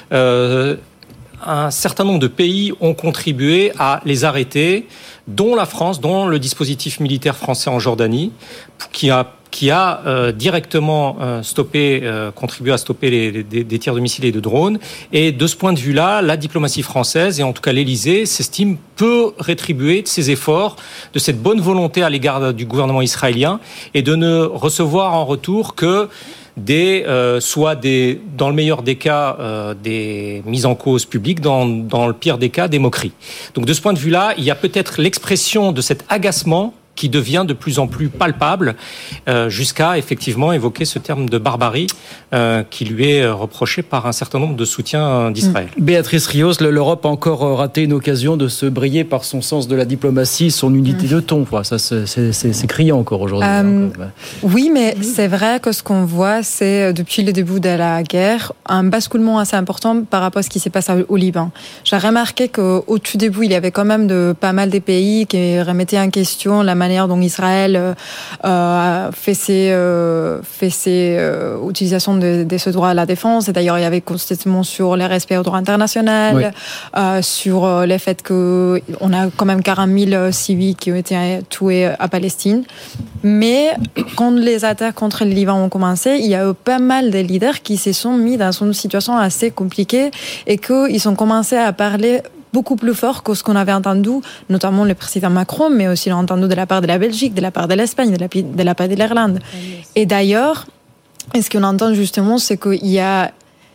euh, un certain nombre de pays ont contribué à les arrêter, dont la France, dont le dispositif militaire français en Jordanie, qui a qui a euh, directement euh, stoppé, euh, contribué à stopper les, les, des tirs de missiles et de drones. Et de ce point de vue-là, la diplomatie française, et en tout cas l'Élysée, s'estime peu rétribuer de ses efforts, de cette bonne volonté à l'égard du gouvernement israélien, et de ne recevoir en retour que des, euh, soit des, dans le meilleur des cas, euh, des mises en cause publiques, dans, dans le pire des cas, des moqueries. Donc de ce point de vue-là, il y a peut-être l'expression de cet agacement qui devient de plus en plus palpable, euh, jusqu'à effectivement évoquer ce terme de barbarie euh, qui lui est reproché par un certain nombre de soutiens d'Israël. Béatrice Rios, l'Europe a encore raté une occasion de se briller par son sens de la diplomatie, son unité de ton. Enfin, ça, c'est, c'est, c'est criant encore aujourd'hui. Euh, encore. Oui, mais c'est vrai que ce qu'on voit, c'est depuis le début de la guerre, un basculement assez important par rapport à ce qui s'est passé au Liban. J'ai remarqué qu'au tout début, il y avait quand même de, pas mal des pays qui remettaient en question la manière dont Israël euh, fait ses, euh, fait ses euh, utilisations de, de ce droit à la défense. Et d'ailleurs, il y avait constamment sur le respect au droit international, oui. euh, sur le fait qu'on a quand même quarante mille civils qui ont été tués à Palestine. Mais quand les attaques contre le Liban ont commencé, il y a eu pas mal de leaders qui se sont mis dans une situation assez compliquée et qu'ils ont commencé à parler beaucoup plus fort que ce qu'on avait entendu, notamment le président Macron, mais aussi l'a entendu de la part de la Belgique, de la part de l'Espagne, de la, de la part de l'Irlande. Et d'ailleurs, ce qu'on entend justement, c'est qu'il y a,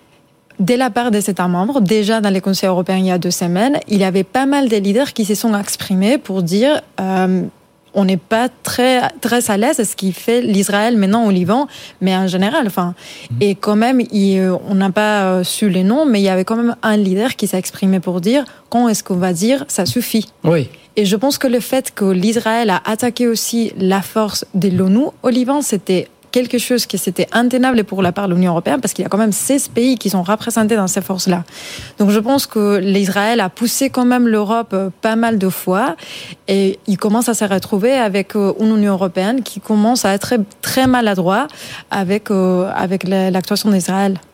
dès la part des États membres, déjà dans les conseils européens il y a deux semaines, il y avait pas mal de leaders qui se sont exprimés pour dire euh, on n'est pas très, très à l'aise à ce qui fait l'Israël maintenant au Liban, mais en général. Enfin, mmh. Et quand même, il, on n'a pas su les noms, mais il y avait quand même un leader qui s'est exprimé pour dire quand est-ce qu'on va dire ça suffit. Oui. Et je pense que le fait que l'Israël a attaqué aussi la force de l'ONU au Liban, c'était quelque chose qui c'était intenable pour la part de l'Union européenne, parce qu'il y a quand même seize pays qui sont représentés dans ces forces-là. Donc je pense que l'Israël a poussé quand même l'Europe pas mal de fois, et il commence à se retrouver avec une Union européenne qui commence à être très, très maladroit avec, euh, avec l'actuation d'Israël.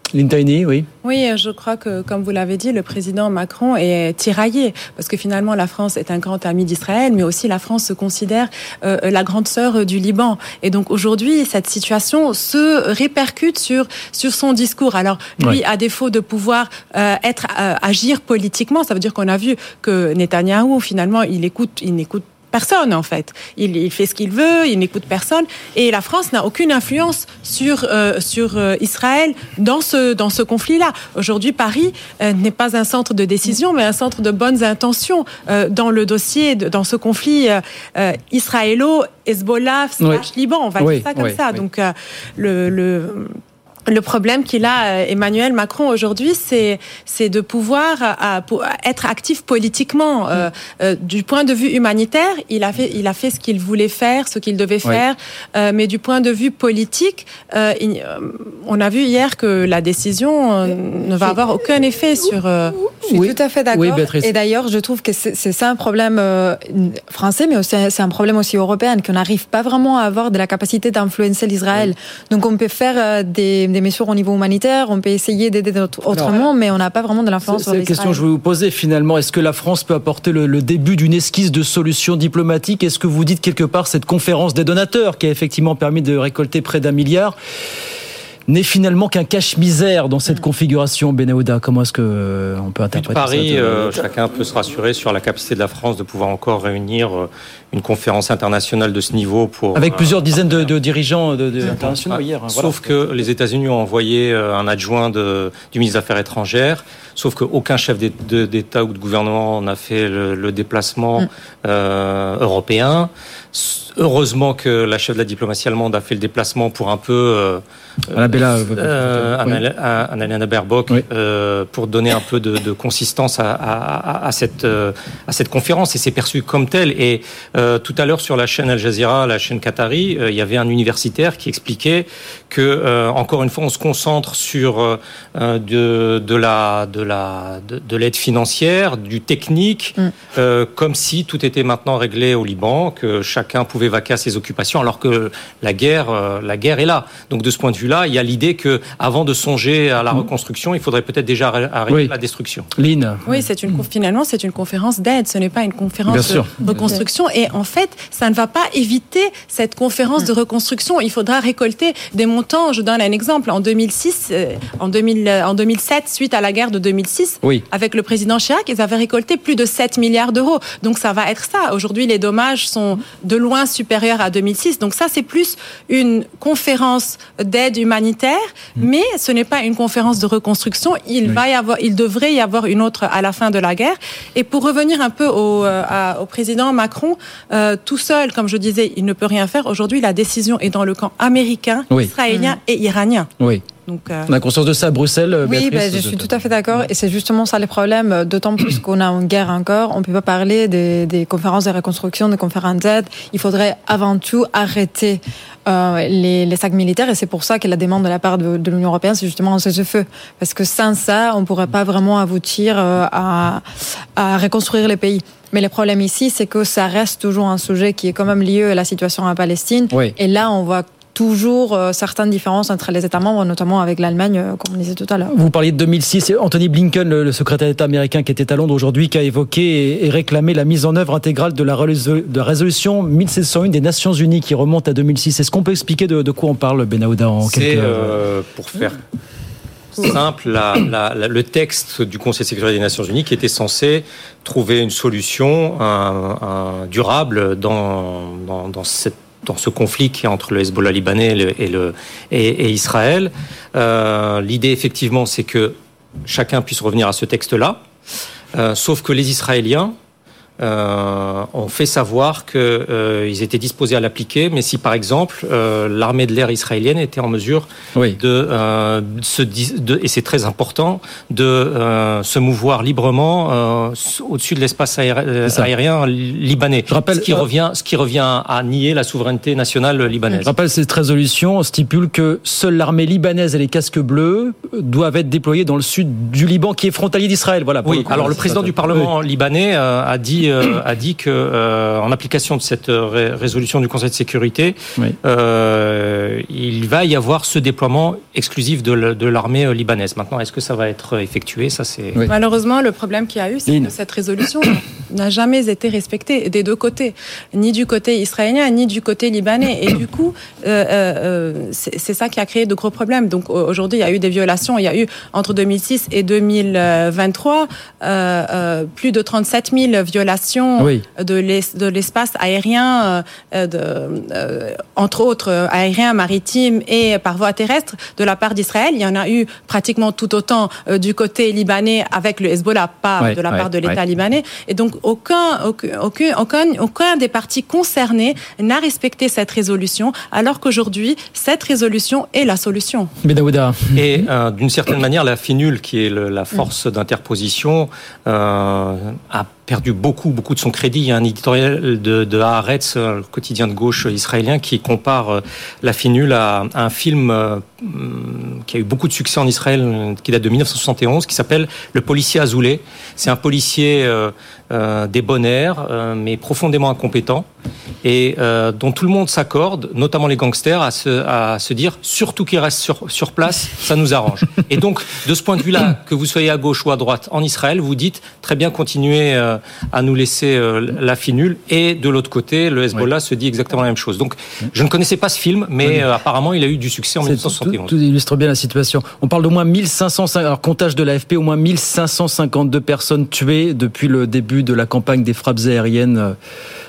Lintaini, oui. Oui, je crois que, comme vous l'avez dit, le président Macron est tiraillé parce que finalement la France est un grand ami d'Israël, mais aussi la France se considère euh, la grande sœur du Liban. Et donc aujourd'hui, cette situation se répercute sur sur son discours. Alors lui, oui. à défaut de pouvoir euh, être euh, agir politiquement, ça veut dire qu'on a vu que Netanyahou finalement il écoute, il n'écoute personne en fait. Il, il fait ce qu'il veut, il n'écoute personne, et la France n'a aucune influence sur euh, sur euh, Israël dans ce dans ce conflit-là. Aujourd'hui, Paris euh, n'est pas un centre de décision, mais un centre de bonnes intentions euh, dans le dossier, de, dans ce conflit euh, euh, israélo-Hezbollah slash oui. Liban. On va oui, dire ça comme oui, ça. Oui. Donc euh, le le Le problème qu'il a, Emmanuel Macron, aujourd'hui, c'est, c'est de pouvoir à, pour être actif politiquement. Euh, euh, du point de vue humanitaire, il a fait, il a fait ce qu'il voulait faire, ce qu'il devait faire. Oui. Euh, mais du point de vue politique, euh, il, on a vu hier que la décision euh, ne va avoir aucun effet sur... Euh... Je suis oui. tout à fait d'accord. Oui, et d'ailleurs, je trouve que c'est, c'est ça un problème euh, français, mais aussi, c'est un problème aussi européen, qu'on n'arrive pas vraiment à avoir de la capacité d'influencer l'Israël. Oui. Donc on peut faire euh, des... des mesures au niveau humanitaire, on peut essayer d'aider autrement, Alors, mais on n'a pas vraiment de l'influence sur l'Israël. C'est la question que je vais vous poser finalement. Est-ce que la France peut apporter le, le début d'une esquisse de solution diplomatique ? Est-ce que vous dites quelque part cette conférence des donateurs qui a effectivement permis de récolter près d'un milliard n'est finalement qu'un cache-misère dans cette configuration, Benahouda? Comment est-ce qu'on peut interpréter ça? Paris, euh, chacun peut se rassurer sur la capacité de la France de pouvoir encore réunir une conférence internationale de ce niveau pour... Avec plusieurs euh, dizaines de, de dirigeants de, de internationaux hier. Hein, sauf voilà. que les États-Unis ont envoyé un adjoint de, du ministre des Affaires étrangères, sauf qu'aucun chef d'État ou de gouvernement n'a fait le, le déplacement mm. euh, européen. Heureusement que la chef de la diplomatie allemande a fait le déplacement pour un peu... Euh, Annabella, euh, oui. Annalena Baerbock, oui. euh, pour donner un peu de, de consistance à, à, à, cette, à cette conférence, et c'est perçu comme tel. Et euh, tout à l'heure sur la chaîne Al Jazeera, la chaîne qatari, euh, il y avait un universitaire qui expliquait que, euh, encore une fois, on se concentre sur euh, de, de, la, de, la, de, de l'aide financière, du technique, mm. euh, comme si tout était maintenant réglé au Liban, que chacun pouvait vaquer à ses occupations, alors que la guerre, euh, la guerre est là. Donc de ce point de vue là, il y a l'idée que, avant de songer à la reconstruction, il faudrait peut-être déjà arrêter oui. la destruction. Lynn. Oui, c'est une finalement c'est une conférence d'aide, ce n'est pas une conférence de reconstruction. Et en fait, ça ne va pas éviter cette conférence de reconstruction. Il faudra récolter des montants. Je donne un exemple. En deux mille six, euh, en deux mille, en deux mille sept, suite à la guerre de deux mille six, oui. avec le président Chirac, ils avaient récolté plus de sept milliards d'euros. Donc ça va être ça. Aujourd'hui, les dommages sont de loin supérieurs à deux mille six. Donc ça, c'est plus une conférence d'aide humanitaire, mais ce n'est pas une conférence de reconstruction. Il oui. va y avoir, il devrait y avoir une autre à la fin de la guerre. Et pour revenir un peu au, euh, à, au président Macron, euh, tout seul, comme je disais, il ne peut rien faire. Aujourd'hui, la décision est dans le camp américain, oui. israélien mmh. et iranien. Oui. Donc, euh... On a conscience de ça à Bruxelles, Oui, ben, je suis tout à fait d'accord. Et c'est justement ça les problèmes. D'autant plus qu'on a une guerre encore. On ne peut pas parler des, des conférences de reconstruction, des conférences d'aide. Il faudrait avant tout arrêter euh, les, les sacs militaires. Et c'est pour ça que la demande de la part de, de l'Union européenne, c'est justement un cessez-le-feu. Parce que sans ça, on ne pourrait pas vraiment aboutir euh, à, à reconstruire les pays. Mais le problème ici, c'est que ça reste toujours un sujet qui est quand même lié à la situation en Palestine. Oui. Et là, on voit toujours euh, certaines différences entre les États membres, notamment avec l'Allemagne, euh, comme on disait tout à l'heure. Vous parliez de deux mille six, Anthony Blinken, le, le secrétaire d'État américain qui était à Londres aujourd'hui, qui a évoqué et, et réclamé la mise en œuvre intégrale de la, résol- de la résolution mille sept cent un des Nations Unies qui remonte à deux mille six. Est-ce qu'on peut expliquer de, de quoi on parle, Benahouda, en C'est, quelques... euh, pour faire simple, la, la, la, le texte du Conseil de sécurité des Nations Unies qui était censé trouver une solution un, un durable dans, dans, dans cette dans ce conflit qui est entre le Hezbollah libanais et, le, et, le, et, et Israël. Euh, l'idée, effectivement, c'est que chacun puisse revenir à ce texte-là, euh, sauf que les Israéliens euh, ont fait savoir qu'ils euh, étaient disposés à l'appliquer, mais si, par exemple, euh, l'armée de l'air israélienne était en mesure oui. de, euh, se, de, et c'est très important, de euh, se mouvoir librement euh, au-dessus de l'espace aérien, aérien libanais. Je rappelle, ce, qui euh, revient, ce qui revient à nier la souveraineté nationale libanaise. Je rappelle, cette résolution stipule que seule l'armée libanaise et les casques bleus doivent être déployés dans le sud du Liban, qui est frontalier d'Israël. Voilà, oui, le alors le président du Parlement oui. libanais euh, a dit dit euh, a dit que euh, en application de cette ré- résolution du Conseil de sécurité, oui. euh, il va y avoir ce déploiement exclusif de, le, de l'armée libanaise. Maintenant, est-ce que ça va être effectué? Ça, c'est oui. Malheureusement, le problème qu'il y a eu, c'est Lynn. que cette résolution n'a jamais été respectée des deux côtés, ni du côté israélien ni du côté libanais. Et du coup, euh, euh, c'est, c'est ça qui a créé de gros problèmes. Donc aujourd'hui, il y a eu des violations. Il y a eu entre deux mille six et deux mille vingt-trois euh, euh, plus de trente-sept mille violations oui. de, l'es, de l'espace aérien, euh, de, euh, entre autres aérien, maritime et par voie terrestre de la part d'Israël. Il y en a eu pratiquement tout autant euh, du côté libanais avec le Hezbollah, pas ouais, de la ouais, part de l'État ouais. libanais. Et donc aucun, aucun, aucun, aucun des partis concernés n'a respecté cette résolution, alors qu'aujourd'hui, cette résolution est la solution. Benahouda. Et euh, d'une certaine manière, la FINUL, qui est le, la force d'interposition, euh, a perdu beaucoup, beaucoup de son crédit. Il y a un éditorial de, de Haaretz, le quotidien de gauche israélien, qui compare la FINUL à, à un film euh, qui a eu beaucoup de succès en Israël, qui date de dix-neuf cent soixante et onze, qui s'appelle Le policier azoulé. C'est un policier euh, euh, débonnaire, euh, mais profondément incompétent, et euh, dont tout le monde s'accorde, notamment les gangsters, à se, à se dire surtout qu'il reste sur, sur place, ça nous arrange. Et donc, de ce point de vue-là, que vous soyez à gauche ou à droite en Israël, vous dites très bien continuer euh, à nous laisser euh, la FINUL, et de l'autre côté, le Hezbollah oui. se dit exactement la même chose. Donc, je ne connaissais pas ce film, mais oui. euh, apparemment, il a eu du succès en dix-neuf cent soixante et onze. Tout, tout illustre bien la situation. On parle d'au moins mille cinq cents, alors comptage de l'A F P, au moins mille cinq cent cinquante-deux personnes tuées depuis le début de la campagne des frappes aériennes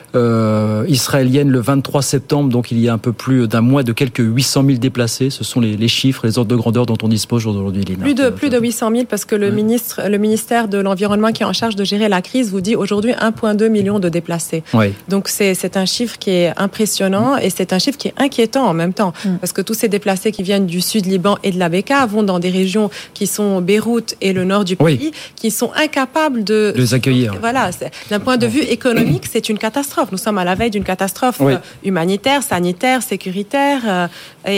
Euh, israélienne le vingt-trois septembre, donc il y a un peu plus d'un mois, de quelques huit cent mille déplacés. Ce sont les, les chiffres, les ordres de grandeur dont on dispose aujourd'hui, Lina. Plus de, plus de huit cent mille, parce que le, ouais. ministre, le ministère de l'Environnement qui est en charge de gérer la crise vous dit aujourd'hui un virgule deux million de déplacés. Ouais. Donc c'est, c'est un chiffre qui est impressionnant et c'est un chiffre qui est inquiétant en même temps, mm. parce que tous ces déplacés qui viennent du sud Liban et de la Bekaa vont dans des régions qui sont Beyrouth et le nord du pays, oui. qui sont incapables de, de les accueillir. Voilà, c'est, d'un point de vue économique, c'est une catastrophe. Nous sommes à la veille d'une catastrophe oui. humanitaire, sanitaire, sécuritaire, euh, et,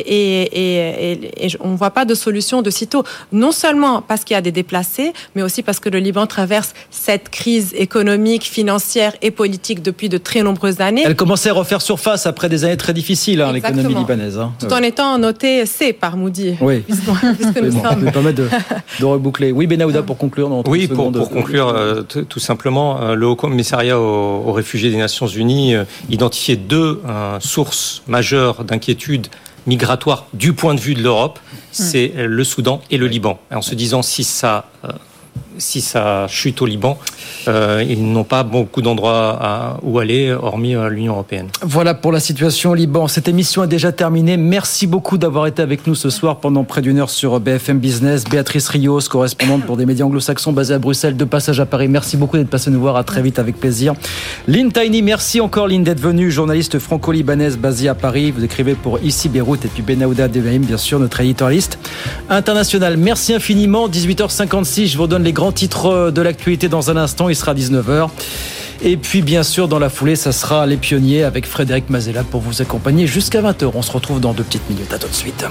et, et, et on ne voit pas de solution de sitôt. Non seulement parce qu'il y a des déplacés, mais aussi parce que le Liban traverse cette crise économique, financière et politique depuis de très nombreuses années. Elle commençait à refaire surface après des années très difficiles, hein, l'économie libanaise. Hein. Tout en étant notée C par Moody. Oui. Puisque nous bon, sommes... Ça permet de, de reboucler. Oui, Benahouda, pour conclure. Dans oui, pour, pour conclure, euh, t- tout simplement, euh, le Haut Commissariat aux, aux réfugiés des Nations Unies euh, identifiait deux euh, sources majeures d'inquiétude migratoire du point de vue de l'Europe, c'est mmh. le Soudan et le Liban. Et en se disant si ça, euh, si ça chute au Liban, euh, ils n'ont pas beaucoup d'endroits à, où aller, hormis euh, l'Union européenne. Voilà pour la situation au Liban. Cette émission est déjà terminée. Merci beaucoup d'avoir été avec nous ce soir pendant près d'une heure sur B F M Business. Béatrice Rios, correspondante pour des médias anglo-saxons basés à Bruxelles, de passage à Paris. Merci beaucoup d'être passé nous voir. À très vite, avec plaisir. Lynn Tiny, merci encore Lynn d'être venue, journaliste franco-libanaise basée à Paris. Vous écrivez pour Ici Beyrouth, et puis Benahouda Devaïm, bien sûr, notre éditorialiste international. Merci infiniment. dix-huit heures cinquante-six, je vous donne les grands titres de l'actualité dans un instant. Il sera dix-neuf heures. Et puis, bien sûr, dans la foulée, ça sera Les Pionniers avec Frédéric Mazella pour vous accompagner jusqu'à vingt heures. On se retrouve dans deux petites minutes. À tout de suite.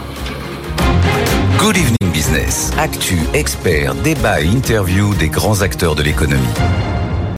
Good Evening Business. Actu, experts, débat et interview des grands acteurs de l'économie.